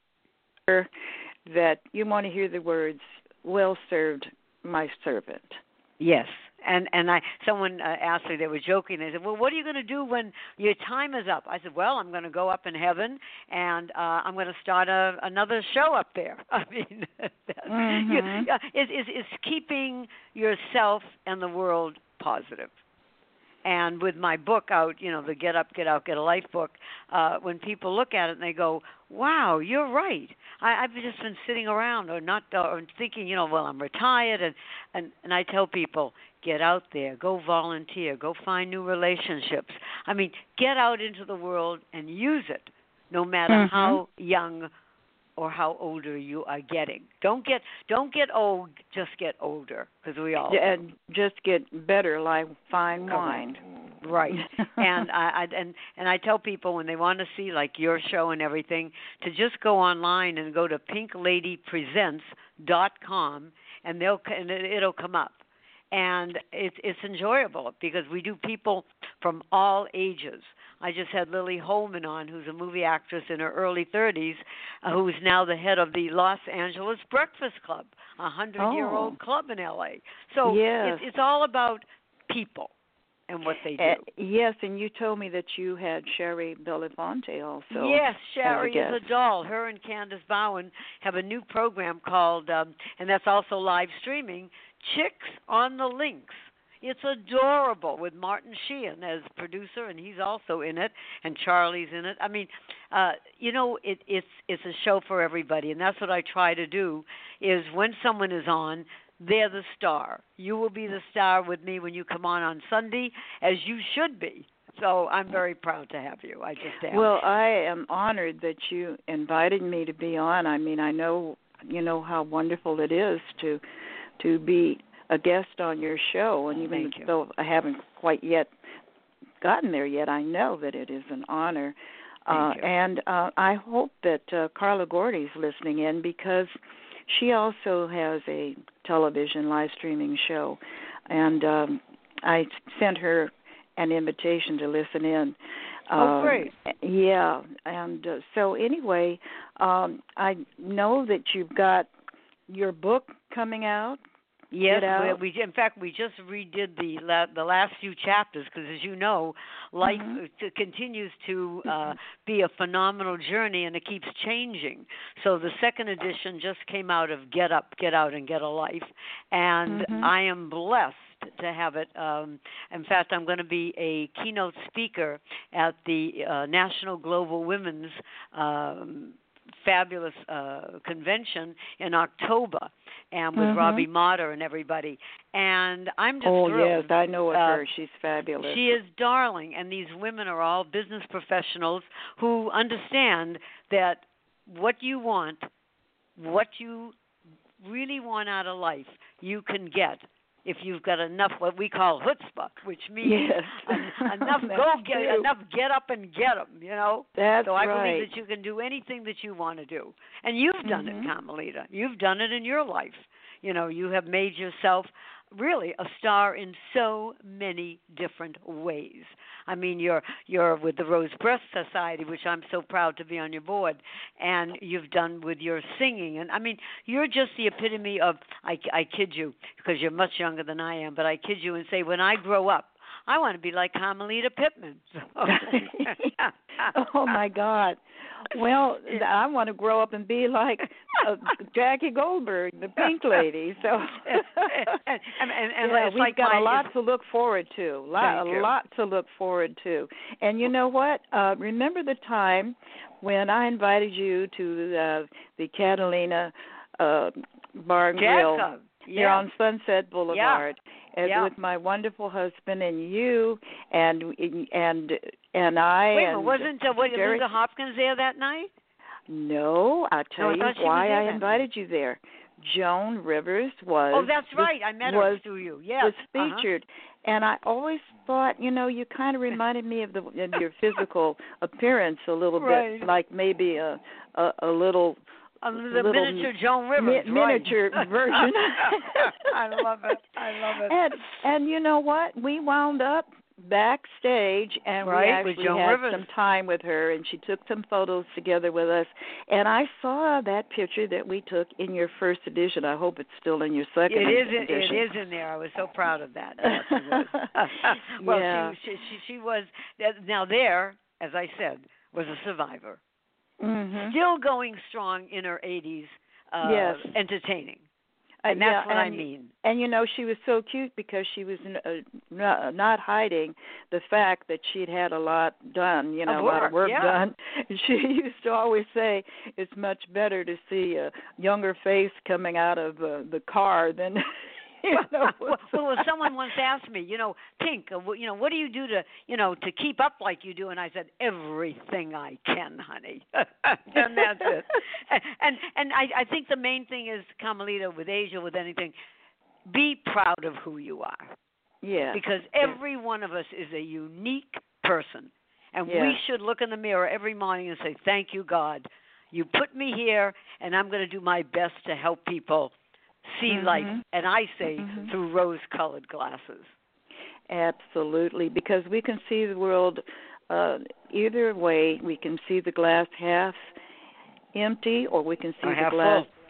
that you want to hear the words, well served, my servant. Yes. And and I someone uh, asked me, they were joking, they said, well, what are you going to do when your time is up? I said, well, I'm going to go up in heaven, and uh, I'm going to start a, another show up there. I mean, mm-hmm. you, uh, it's, it's, it's keeping yourself and the world positive. And with my book out, you know, the Get Up, Get Out, Get a Life book, uh, when people look at it and they go, wow, you're right. I, I've just been sitting around or not or thinking, you know, well, I'm retired. And, and, and I tell people, get out there, go volunteer, go find new relationships. I mean, get out into the world and use it, no matter mm-hmm. how young or how older you are getting. Don't get don't get old, just get older, because we all yeah, and just get better like fine wine. Right. and I, I and and I tell people when they want to see like your show and everything to just go online and go to pink lady presents dot com and they'll and it'll come up. And it's it's enjoyable because we do people from all ages. I just had Lily Holman on, who's a movie actress in her early thirties, uh, who's now the head of the Los Angeles Breakfast Club, a hundred-year-old oh. club in L A. So yes. it's, it's all about people. and what they do. Uh, yes, and you told me that you had Sherry Belafonte also. Yes, Sherry a is a doll. Her and Candace Bowen have a new program called, um, and that's also live streaming, Chicks on the Links. It's adorable with Martin Sheehan as producer, and he's also in it, and Charlie's in it. I mean, uh, you know, it, it's it's a show for everybody, and that's what I try to do, is when someone is on, they're the star. You will be the star with me when you come on on Sunday, as you should be. So I'm very proud to have you. I just am. Well, I am honored that you invited me to be on. I mean, I know you know how wonderful it is to to be a guest on your show, and even though I haven't quite yet gotten there yet, I know that it is an honor. Uh, and uh, I hope that uh, Carla Gordy's listening in, because she also has a television live streaming show, and um, I sent her an invitation to listen in. Oh, uh, great. Yeah, and uh, so anyway, um, I know that you've got your book coming out. Yes, we, we in fact we just redid the la, the last few chapters, because as you know, life mm-hmm. t- continues to uh, be a phenomenal journey, and it keeps changing. So the second edition just came out of Get Up, Get Out, and Get a Life, and mm-hmm. I am blessed to have it. Um, in fact, I'm going to be a keynote speaker at the uh, National Global Women's um, Fabulous uh, Convention in October, and with mm-hmm. Robbie Motter and everybody. And I'm just oh thrilled. yes, I know of uh, her. She's fabulous. She is darling, and these women are all business professionals who understand that what you want, what you really want out of life, you can get if you've got enough, what we call chutzpah, which means yes. enough go get true. enough get up and get them, you know. That's so I right. believe that you can do anything that you want to do, and you've done mm-hmm. it, Carmelita. You've done it in your life. You know, you have made yourself really a star in so many different ways. I mean, you're you're with the Rose Breast Society, which I'm so proud to be on your board, and you've done with your singing. And I mean, you're just the epitome of, I, I kid you, because you're much younger than I am, but I kid you and say, when I grow up, I want to be like Carmelita Pittman. Oh, my God. Well, I want to grow up and be like uh, Jackie Goldberg, the Pink Lady. So, and, and, and, and yeah, it's we've like got my, a lot to look forward to. Lot, a lot to look forward to. And you know what? Uh, remember the time when I invited you to uh, the Catalina uh, Bar and Grill yeah. here on Sunset Boulevard, yeah. as yeah. with my wonderful husband and you and and and I. Wait, and but wasn't uh, what, Jerry... Linda Hopkins there that night? No, I'll tell no, I you why I that invited night. you there. Joan Rivers was. Oh, that's right. I met was, her through you. Yes. Was featured, uh-huh. and I always thought, you know, you kind of reminded me of the of your physical appearance a little right. bit, like maybe a a, a little. Um, the little miniature Joan Rivers, mi- right. miniature version. I love it. I love it. And and you know what? We wound up backstage, and right, we actually with Joan had Rivers. some time with her, and she took some photos together with us. And I saw that picture that we took in your first edition. I hope it's still in your second it is, edition. It is in there. I was so proud of that. Yes, it was. well, yeah. she, she she was now there, as I said, was a survivor. Mm-hmm. Still going strong in her eighties, uh, yes. entertaining. Uh, And that's yeah, what and, I mean. And, you know, she was so cute because she was uh, not, not hiding the fact that she'd had a lot done, you know, of a lot of work yeah. done. She used to always say it's much better to see a younger face coming out of uh, the car than... You know, well, well, someone once asked me, you know, Pink, uh, you know, what do you do to, you know, to keep up like you do? And I said, everything I can, honey. And that's it. And and I, I think the main thing is, Carmelita, with Asia, with anything, be proud of who you are. Yeah. Because every yeah. one of us is a unique person, and yeah. we should look in the mirror every morning and say, thank you, God. You put me here, and I'm going to do my best to help people see mm-hmm. life, and I say mm-hmm. through rose-colored glasses. Absolutely, because we can see the world uh, either way. We can see the glass half empty, or we can see or the half glass full.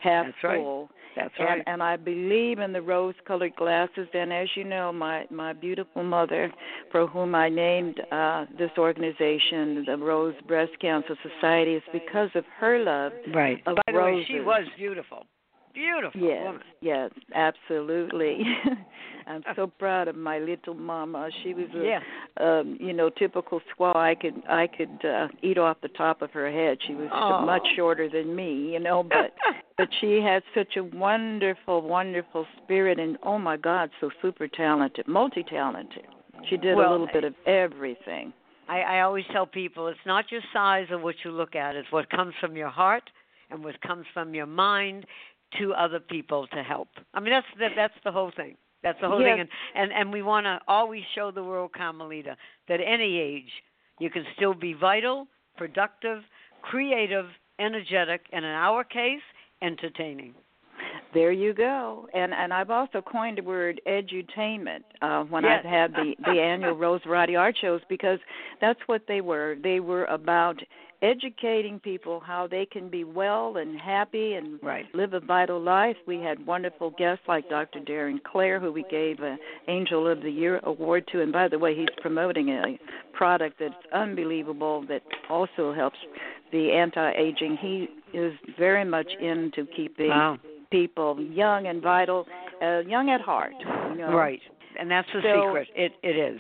half That's right. full. That's and, right. And I believe in the rose-colored glasses. And as you know, my, my beautiful mother, for whom I named uh, this organization, the Rose Breast Cancer Society, is because of her love right. of By the roses. way, she was beautiful. Beautiful yes, woman. Yes, absolutely. I'm so proud of my little mama. She was a, yeah. um, you know, typical squaw. I could, I could uh, eat off the top of her head. She was oh. much shorter than me, you know, but but she had such a wonderful, wonderful spirit, and oh my God, so super talented, multi-talented. She did well, a little bit of everything. I, I always tell people it's not your size or what you look at; it's what comes from your heart and what comes from your mind to other people to help. I mean, that's that, that's the whole thing. That's the whole yes. thing. And, and, and we want to always show the world, Carmelita, that at any age you can still be vital, productive, creative, energetic, and in our case, entertaining. There you go. And and I've also coined the word edutainment uh, when yes. I've had the, the annual Rose Variety Art Shows, because that's what they were. They were about educating people how they can be well and happy and right. live a vital life. We had wonderful guests like Doctor Darren Clare, who we gave an Angel of the Year award to. And by the way, he's promoting a product that's unbelievable that also helps the anti-aging. He is very much into keeping wow. people young and vital, uh, young at heart. You know? Right, and that's the so, secret. It It is.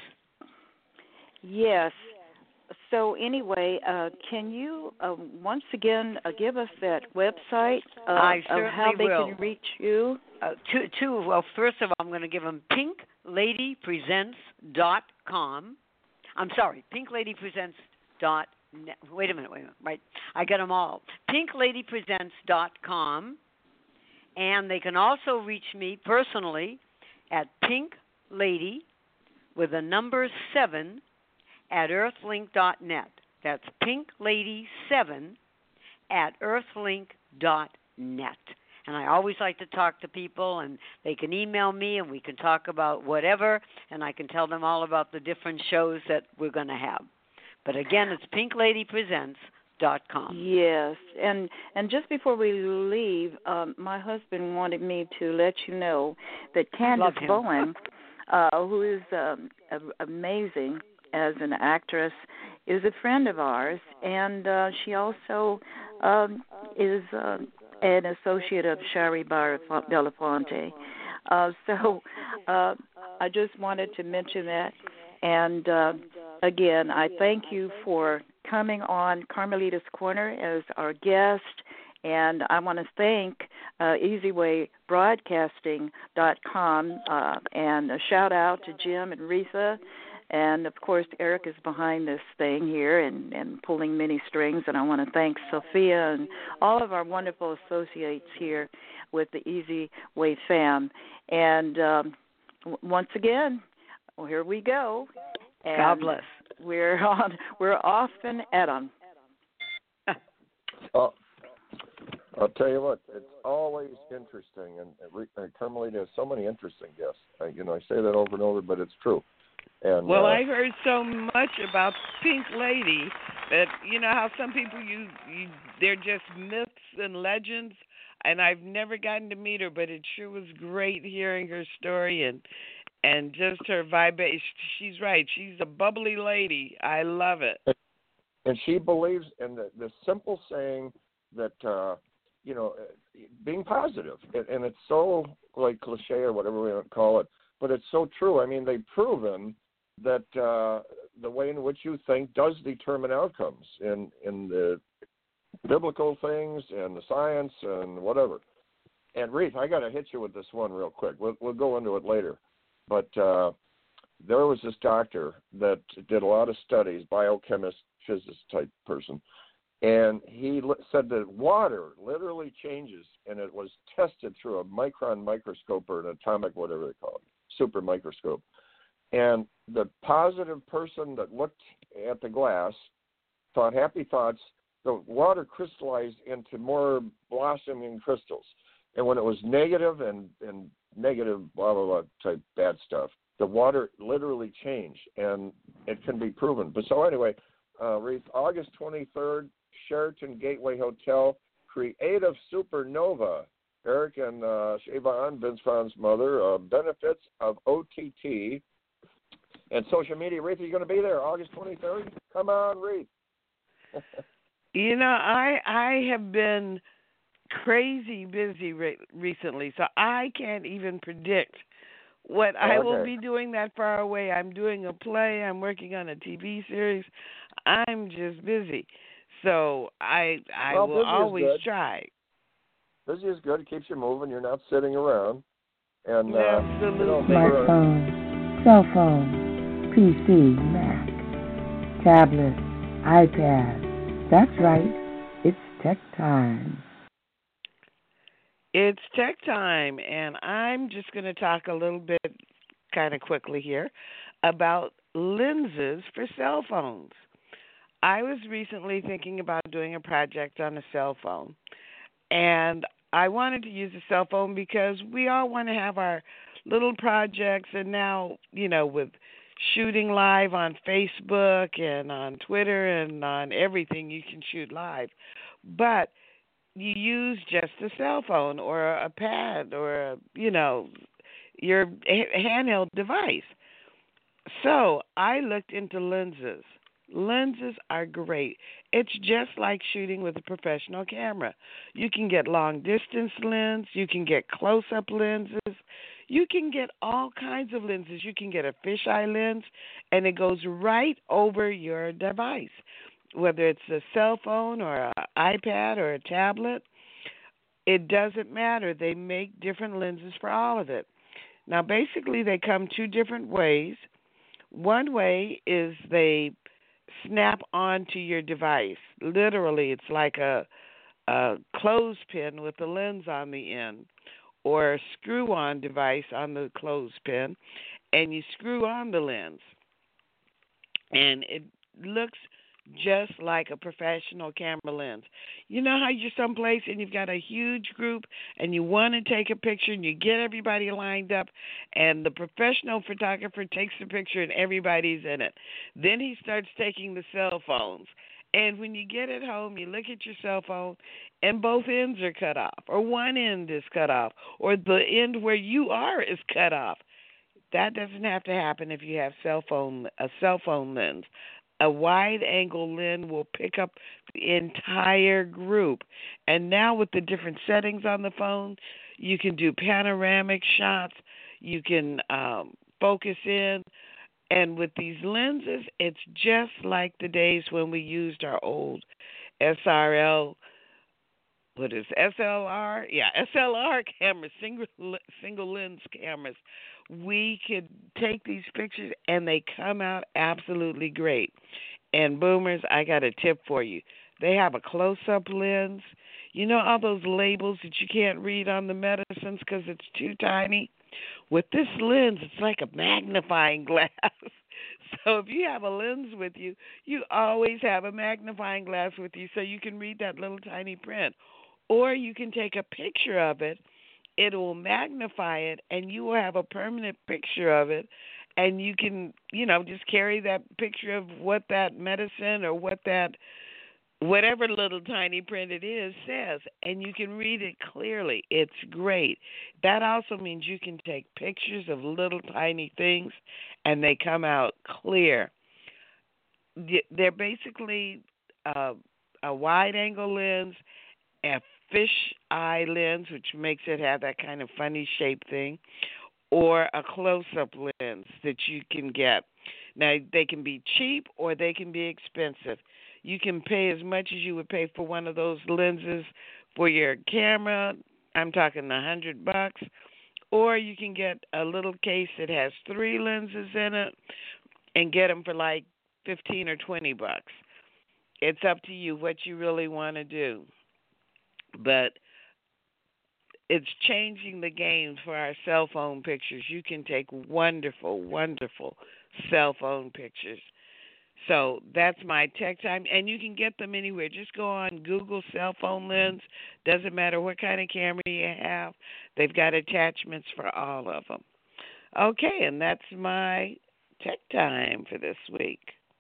Yes. So anyway, uh, can you uh, once again uh, give us that website uh, I of how they will. can reach you? Uh, two, two, well, first of all, I'm going to give them pink lady presents dot com. I'm sorry, pink lady presents dot net. Wait a minute, wait a minute. Right, I got them all. pink lady presents dot com, and they can also reach me personally at pinklady with a number seven at earthlink dot net. That's pinklady seven at earthlink dot net. And I always like to talk to people, and they can email me, and we can talk about whatever, and I can tell them all about the different shows that we're going to have. But again, it's pink lady presents dot com. Yes, and and just before we leave, um, my husband wanted me to let you know that Candace Bowen, uh, who is um, amazing as an actress, is a friend of ours, and uh, she also um, is uh, an associate of Shari Bar Belafonte. Uh, so uh, I just wanted to mention that. And uh, again, I thank you for coming on Carmelita's Corner as our guest. And I want to thank uh, easy way broadcasting dot com uh, and a shout out to Jim and Retha. And, of course, Eric is behind this thing here and, and pulling many strings. And I want to thank Sophia and all of our wonderful associates here with the Easy Way fam. And um, w- once again, well, here we go. And God bless. We're on. We're off and at 'em. Oh, I'll tell you what, it's always interesting. And, and Carmelita has so many interesting guests. I, you know, I say that over and over, but it's true. And, well, uh, I heard so much about Pink Lady that, you know how some people, you, you they're just myths and legends, and I've never gotten to meet her, but it sure was great hearing her story and and just her vibe. She's right. She's a bubbly lady. I love it. And she believes in the, the simple saying that, uh, you know, being positive. And, and it's so, like, cliche or whatever we want to call it, but it's so true. I mean, they've proven that uh, the way in which you think does determine outcomes in, in the biblical things and the science and whatever. And, Reith, I got to hit you with this one real quick. We'll, we'll go into it later. But uh, there was this doctor that did a lot of studies, biochemist, physicist type person, and he li- said that water literally changes, and it was tested through a micron microscope or an atomic, whatever they call it, super microscope. And the positive person that looked at the glass thought happy thoughts, the water crystallized into more blossoming crystals. And when it was negative and, and negative, blah, blah, blah, type bad stuff, the water literally changed, and it can be proven. But so anyway, uh, Reith, August twenty-third, Sheraton Gateway Hotel, Creative Supernova Eric and uh, Siobhan, Vince Vaughn's mother, uh, benefits of O T T and social media. Ruth, are you going to be there August twenty-third? Come on, Ruth. You know, I I have been crazy busy re- recently, so I can't even predict what I okay. will be doing that far away. I'm doing a play. I'm working on a T V series. I'm just busy, so I I well, will always try. Busy is good. It keeps you moving. You're not sitting around. And uh, absolutely. You know, smartphone, cell phone, P C, Mac, tablet, iPad. That's right. It's tech time. It's tech time, and I'm just going to talk a little bit kind of quickly here about lenses for cell phones. I was recently thinking about doing a project on a cell phone, and I wanted to use a cell phone because we all want to have our little projects, and now, you know, with shooting live on Facebook and on Twitter and on everything, you can shoot live. But you use just a cell phone or a pad or, a, you know, your handheld device. So I looked into lenses. Lenses are great. It's just like shooting with a professional camera. You can get long-distance lens. You can get close-up lenses. You can get all kinds of lenses. You can get a fisheye lens, and it goes right over your device, whether it's a cell phone or an iPad or a tablet. It doesn't matter. They make different lenses for all of it. Now, basically, they come two different ways. One way is they snap onto your device. Literally, it's like a, a clothespin with a lens on the end, or a screw-on device on the clothespin, and you screw on the lens. And it looks just like a professional camera lens. You know how you're someplace and you've got a huge group and you want to take a picture and you get everybody lined up and the professional photographer takes the picture and everybody's in it. Then he starts taking the cell phones. And when you get at home, you look at your cell phone and both ends are cut off, or one end is cut off, or the end where you are is cut off. That doesn't have to happen if you have cell phone a cell phone lens. A wide-angle lens will pick up the entire group. And now with the different settings on the phone, you can do panoramic shots. You can um, focus in. And with these lenses, it's just like the days when we used our old S R L, what is S L R? Yeah, S L R cameras, single, single lens cameras. We could take these pictures, and they come out absolutely great. And boomers, I got a tip for you. They have a close-up lens. You know all those labels that you can't read on the medicines because it's too tiny? With this lens, it's like a magnifying glass. So if you have a lens with you, you always have a magnifying glass with you so you can read that little tiny print. Or you can take a picture of it. It will magnify it, and you will have a permanent picture of it. And you can, you know, just carry that picture of what that medicine or what that, whatever little tiny print it is, says. And you can read it clearly. It's great. That also means you can take pictures of little tiny things, and they come out clear. They're basically uh, a wide-angle lens, a fish eye lens, which makes it have that kind of funny shape thing, or a close-up lens that you can get. Now, they can be cheap or they can be expensive. You can pay as much as you would pay for one of those lenses for your camera. I'm talking a hundred bucks. Or you can get a little case that has three lenses in it and get them for like fifteen or twenty bucks. It's up to you what you really want to do. But it's changing the game for our cell phone pictures. You can take wonderful, wonderful cell phone pictures. So that's my tech time. And you can get them anywhere. Just go on Google cell phone lens. Doesn't matter what kind of camera you have. They've got attachments for all of them. Okay, and that's my tech time for this week.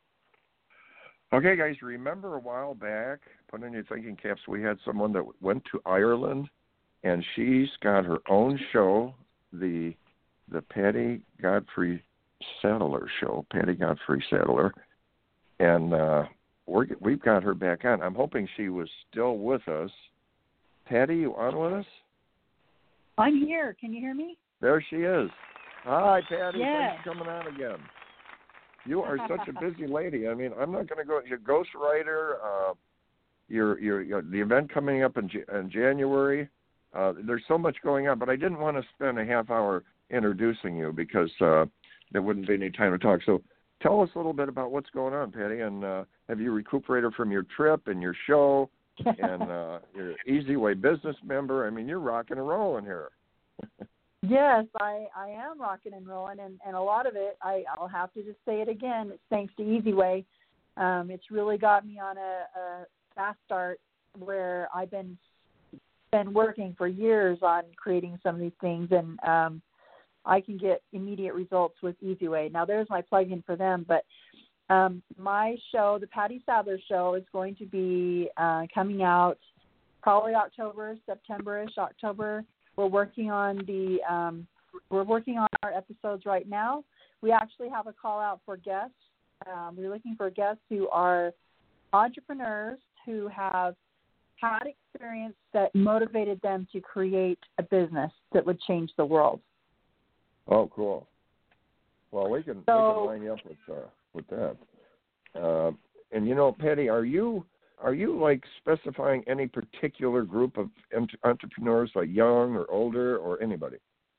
Okay, guys, remember a while back, put in your thinking caps, we had someone that went to Ireland and she's got her own show, the the Patty Godfrey Saddler Show, Patty Godfrey Saddler, and uh, we're, we've got her back on. I'm hoping she was still with us. Patty, you on with us? I'm here. Can you hear me? There she is. Hi, Patty. Yes. Thanks for coming on again. You are such a busy lady. I mean, I'm not going to go. You're a ghostwriter. Uh, you're, you're, you're the event coming up in, in January. Uh, there's so much going on, but I didn't want to spend a half hour introducing you because uh, there wouldn't be any time to talk. So tell us a little bit about what's going on, Patty, and uh, have you recuperated from your trip and your show and uh, your Easy Way business member? I mean, you're rocking and rolling here. Yes, I, I am rocking and rolling, and, and a lot of it, I, I'll have to just say it again, it's thanks to Easy Way. Um, it's really got me on a, a fast start where I've been been working for years on creating some of these things, and um, I can get immediate results with Easy Way. Now, there's my plug-in for them, but um, my show, the Patty Saddler Show, is going to be uh, coming out probably October, September-ish, October. We're working on the um, we're working on our episodes right now. We actually have a call out for guests. Um, we're looking for guests who are entrepreneurs who have had experience that motivated them to create a business that would change the world. Oh, cool. Well, we can, so, we can line you up with uh, with that. Uh, and you know, Patty, are you are you like specifying any particular group of entrepreneurs, like young or older, or anybody?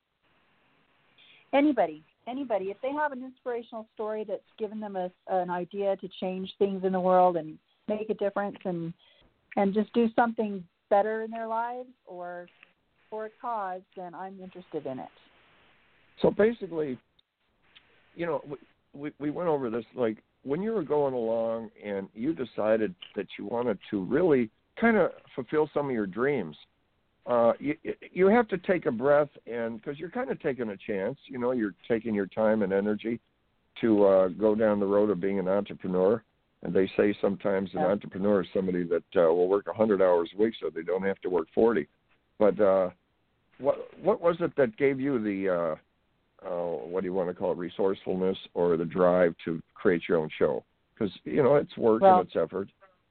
Anybody, anybody. If they have an inspirational story that's given them a, an idea to change things in the world and make a difference, and and just do something better in their lives or for a cause, then I'm interested in it. So basically, you know, we, we went over this, like when you were going along and you decided that you wanted to really kind of fulfill some of your dreams, uh, you, you have to take a breath, and because you're kind of taking a chance, you know, you're taking your time and energy to uh, go down the road of being an entrepreneur. And they say sometimes an entrepreneur is somebody that uh, will work one hundred hours a week so they don't have to work forty. But uh, what what was it that gave you the, uh, uh, what do you want to call it, resourcefulness or the drive to create your own show? Because, you know, it's work well, and it's effort.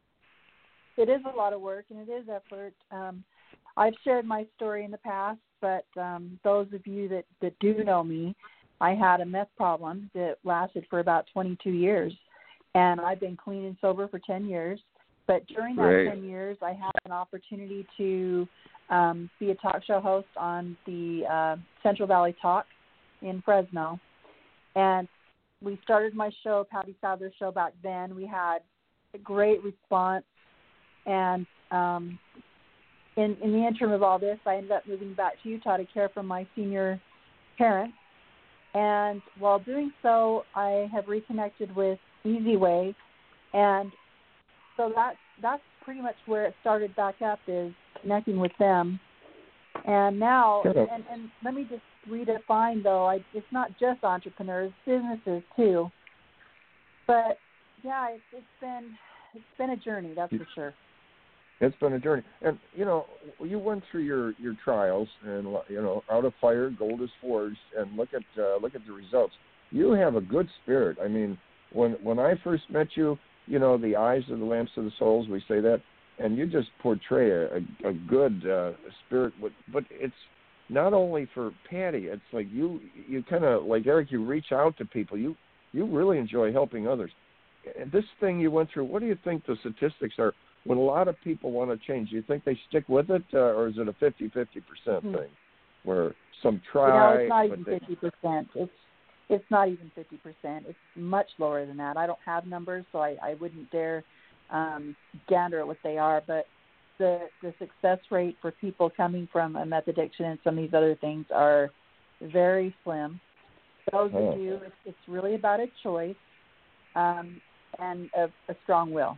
It is a lot of work and it is effort. Um, I've shared my story in the past, but um, those of you that, that do know me, I had a meth problem that lasted for about twenty-two years. And I've been clean and sober for ten years. But during that Great. ten years, I had an opportunity to um, be a talk show host on the uh, Central Valley Talk in Fresno. And we started my show, Patty Saddler Show, back then. We had a great response. And um, in, in the interim of all this, I ended up moving back to Utah to care for my senior parents. And while doing so, I have reconnected with Easy Way, and so that's that's pretty much where it started back up, is connecting with them. And now, and, and let me just redefine though, I, it's not just entrepreneurs, businesses too. But yeah, it's, it's been it's been a journey, that's for sure. It's been a journey, and you know, you went through your, your trials, and you know, out of fire, gold is forged, and look at uh, look at the results. You have a good spirit. I mean. When when I first met you, you know, the eyes are the lamps of the souls, we say that, and you just portray a, a, a good uh, spirit. With, but it's not only for Patty. It's like you you kind of, like Eric, you reach out to people. You, you really enjoy helping others. And this thing you went through, what do you think the statistics are when a lot of people want to change? Do you think they stick with it, uh, or is it a fifty-fifty percent mm-hmm. thing where some try? You know, it's not but even they... fifty percent. It's It's not even fifty percent. It's much lower than that. I don't have numbers, so I, I wouldn't dare um, gander at what they are. But the the success rate for people coming from a meth addiction and some of these other things are very slim. Those oh. of you, it's, it's really about a choice um, and a, a strong will.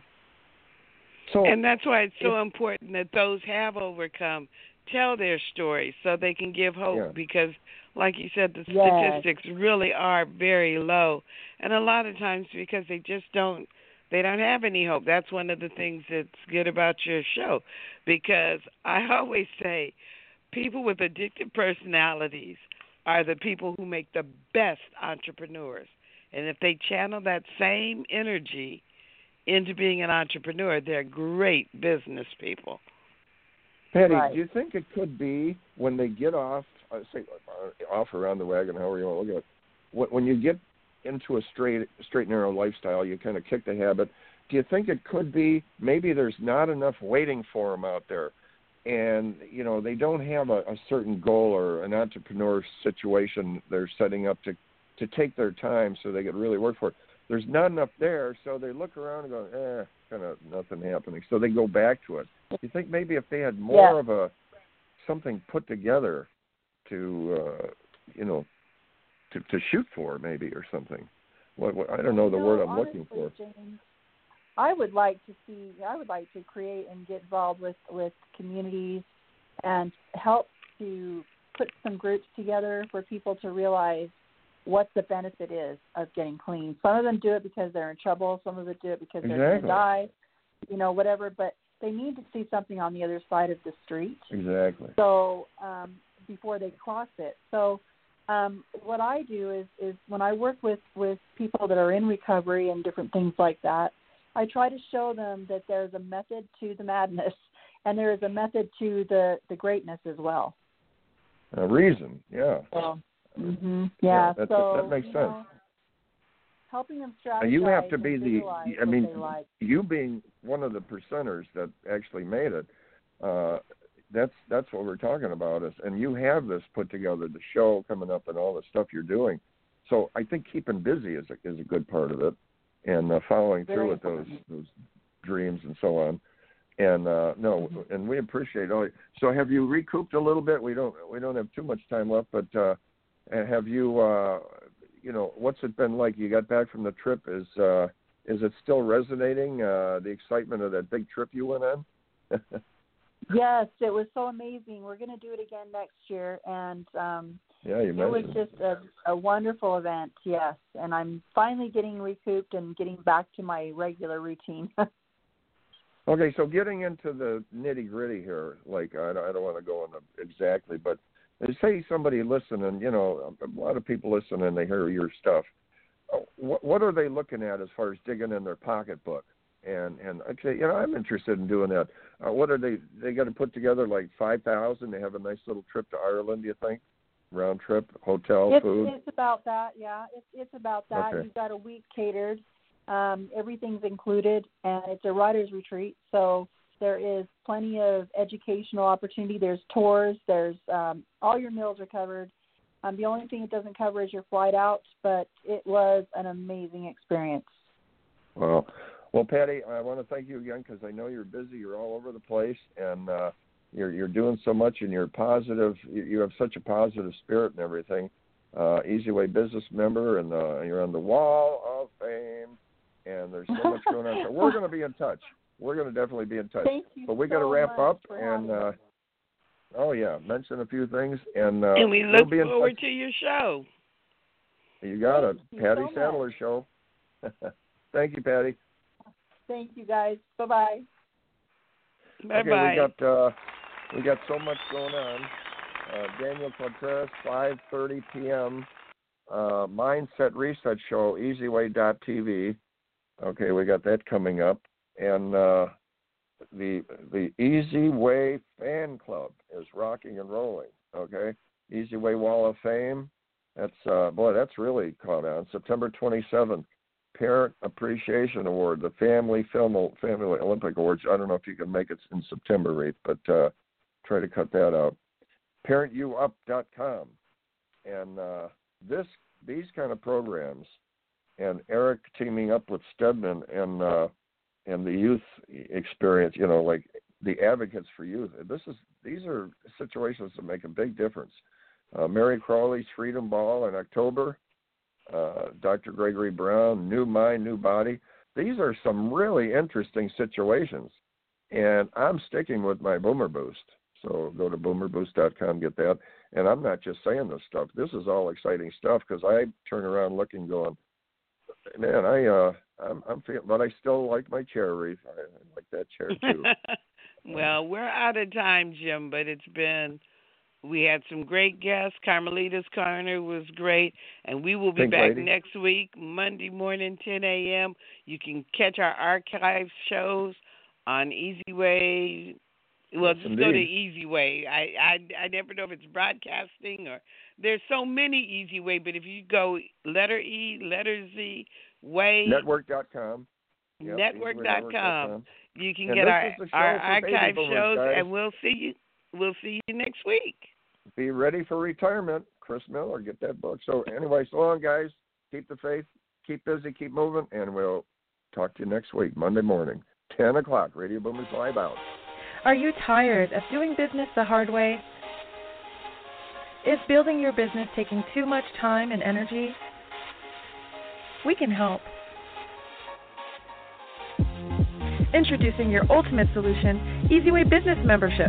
So, and that's why it's so important that those have overcome tell their story so they can give hope, yeah. because like you said, the yes. statistics really are very low, and a lot of times because they just don't they don't have any hope. That's one of the things that's good about your show, because I always say people with addictive personalities are the people who make the best entrepreneurs. And if they channel that same energy into being an entrepreneur, they're great business people. Patty, Right. do you think it could be when they get off, uh, say, uh, off around the wagon, however you want to look at it, when, when you get into a straight, straight narrow lifestyle, you kind of kick the habit. Do you think it could be maybe there's not enough waiting for them out there, and you know they don't have a, a certain goal or an entrepreneur situation they're setting up to to take their time so they could really work for it? There's not enough there, so they look around and go, eh, kind of nothing happening. So they go back to it. You think maybe if they had more Yeah. of a something put together to, uh, you know, to, to shoot for maybe or something. What, what I don't know the No, word I'm honestly, looking for. James, I would like to see. I would like to create and get involved with with communities and help to put some groups together for people to realize what the benefit is of getting clean. Some of them do it because they're in trouble. Some of them do it because they're going Exactly. to die, you know, whatever. But they need to see something on the other side of the street. Exactly. So um, before they cross it. So um, what I do is, is when I work with, with people that are in recovery and different things like that, I try to show them that there's a method to the madness and there is a method to the, the greatness as well. A reason, yeah. So, hmm Yeah, Yeah, that- so that makes you sense. know, helping them Now, strategize. you have to and be the, visualize I what mean, they like. you being one of the percenters that actually made it, uh, that's that's what we're talking about. Is, and you have this put together, the show coming up and all the stuff you're doing. So I think keeping busy is a, is a good part of it, and uh, following Very through with those those dreams and so on. And uh, no, Mm-hmm. and we appreciate all. So have you recouped a little bit? We don't we don't have too much time left, but uh, have you? Uh, you know, what's it been like? You got back from the trip. Is uh, is it still resonating? Uh, the excitement of that big trip you went on? Yes, it was so amazing. We're going to do it again next year, and um, Yeah, you it was mentioned. just a, a wonderful event. Yes, and I'm finally getting recouped and getting back to my regular routine. Okay, so getting into the nitty gritty here, like I don't, I don't want to go into exactly, but say somebody listening, you know, a lot of people listen and they hear your stuff. What, what are they looking at as far as digging in their pocketbook? And and okay, you know, I'm interested in doing that. Uh, what are they? They got to put together like five thousand. They have a nice little trip to Ireland. Do you think? Round trip, hotel, it's, food. it's about that, yeah. It's it's about that. Okay. You've got a week catered. Um, everything's included, and it's a writer's retreat. So there is plenty of educational opportunity. There's tours. There's um, all your meals are covered. Um, the only thing it doesn't cover is your flight out, but it was an amazing experience. Well, well, Patty, I want to thank you again because I know you're busy. You're all over the place, and uh, you're you're doing so much, and you're positive. You, you have such a positive spirit and everything. Uh, Easy Way business member, and uh, you're on the Wall of Fame, and there's so much going on. So we're going to be in touch. We're going to definitely be in touch. Thank you but we got to so wrap much up, for and having uh, me. oh yeah, mention a few things, and uh, and we we'll look be in forward touch. to your show. You got it, Thank you Patty so much. Sadler Show. Thank you, Patty. Thank you, guys. Bye-bye. Bye Okay, bye. we got uh, we got so much going on. Uh, Daniel Contreras, five thirty p.m. Uh, Mindset Reset Show, easy way dot t v. Okay, we got that coming up, and uh, the the Easy Way Fan Club is rocking and rolling. Okay, Easy Way Wall of Fame. That's uh, boy, that's really caught on. September twenty-seventh. Parent Appreciation Award, the Family Film Family Olympic Awards. I don't know if you can make it in September, Reed, but uh, try to cut that out. parent you up dot com. And uh, this these kind of programs, and Eric teaming up with Stedman and uh, and the youth experience, you know, like the advocates for youth. This is these are situations that make a big difference. Uh, Mary Crawley's Freedom Ball in October. Uh, Doctor Gregory Brown, New Mind, New Body. These are some really interesting situations, and I'm sticking with my Boomer Boost. So go to boomer boost dot com, get that. And I'm not just saying this stuff. This is all exciting stuff because I turn around looking, going, man, I uh, I'm, I'm feeling, but I still like my chair, Reef. I, I like that chair too. Well, we're out of time, Jim, but it's been we had some great guests. Carmelita's Corner was great, and we will be Pink back Lady. next week, Monday morning, ten a.m. You can catch our archive shows on Easy Way. Well, Yes, just go to indeed. Easy Way. I, I I never know if it's broadcasting or there's so many Easy Way, but if you go letter E, letter Z, Way, Network dot com. Yep, network dot com, you can And get this our is the show our for baby archive boomers, shows, guys. and we'll see you. We'll see you next week. Be ready for retirement. Chris Miller, get that book. So anyway, so long, guys. Keep the faith. Keep busy. Keep moving. And we'll talk to you next week, Monday morning, ten o'clock. Radio Boomers Live out. Are you tired of doing business the hard way? Is building your business taking too much time and energy? We can help. Introducing your ultimate solution, EasyWay Business Membership.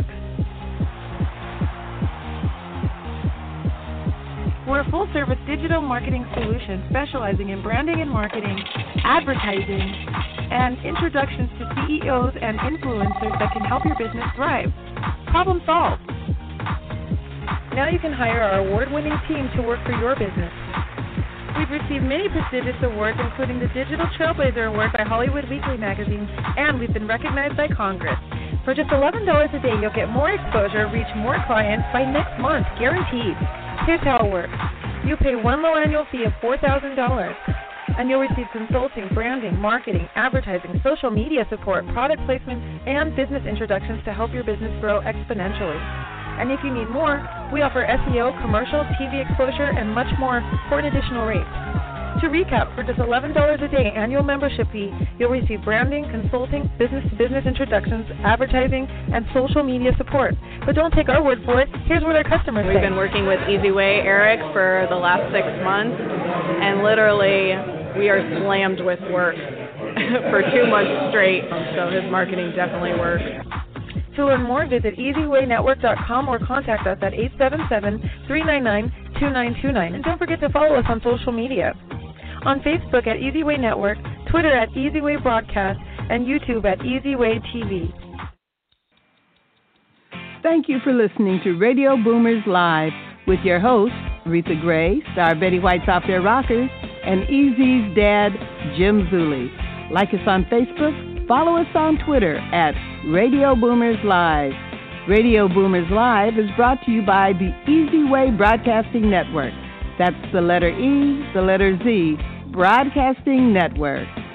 We're a full-service digital marketing solution specializing in branding and marketing, advertising, and introductions to C E Os and influencers that can help your business thrive. Problem solved. Now you can hire our award-winning team to work for your business. We've received many prestigious awards, including the Digital Trailblazer Award by Hollywood Weekly magazine, and we've been recognized by Congress. For just eleven dollars a day, you'll get more exposure, reach more clients by next month, guaranteed. Here's how it works. You pay one low annual fee of four thousand dollars, and you'll receive consulting, branding, marketing, advertising, social media support, product placement, and business introductions to help your business grow exponentially. And if you need more, we offer S E O, commercial, T V exposure, and much more for an additional rate. To recap, for just eleven dollars a day annual membership fee, you'll receive branding, consulting, business-to-business introductions, advertising, and social media support. But don't take our word for it. Here's what our customers We've say. been working with EasyWay Eric for the last six months, and literally we are slammed with work for two months straight, so his marketing definitely works. To learn more, visit easy way network dot com or contact us at eight seven seven, three nine nine, two nine two nine. And don't forget to follow us on social media. On Facebook at EasyWay Network, Twitter at EasyWay Broadcast, and YouTube at EasyWay T V. Thank you for listening to Radio Boomers Live with your hosts, Aretha Gray, star Betty White's Off Their Rockers, and Easy's dad, Jim Zuley. Like us on Facebook, follow us on Twitter at Radio Boomers Live. Radio Boomers Live is brought to you by the EasyWay Broadcasting Network. That's the letter E, the letter Z, Broadcasting Network.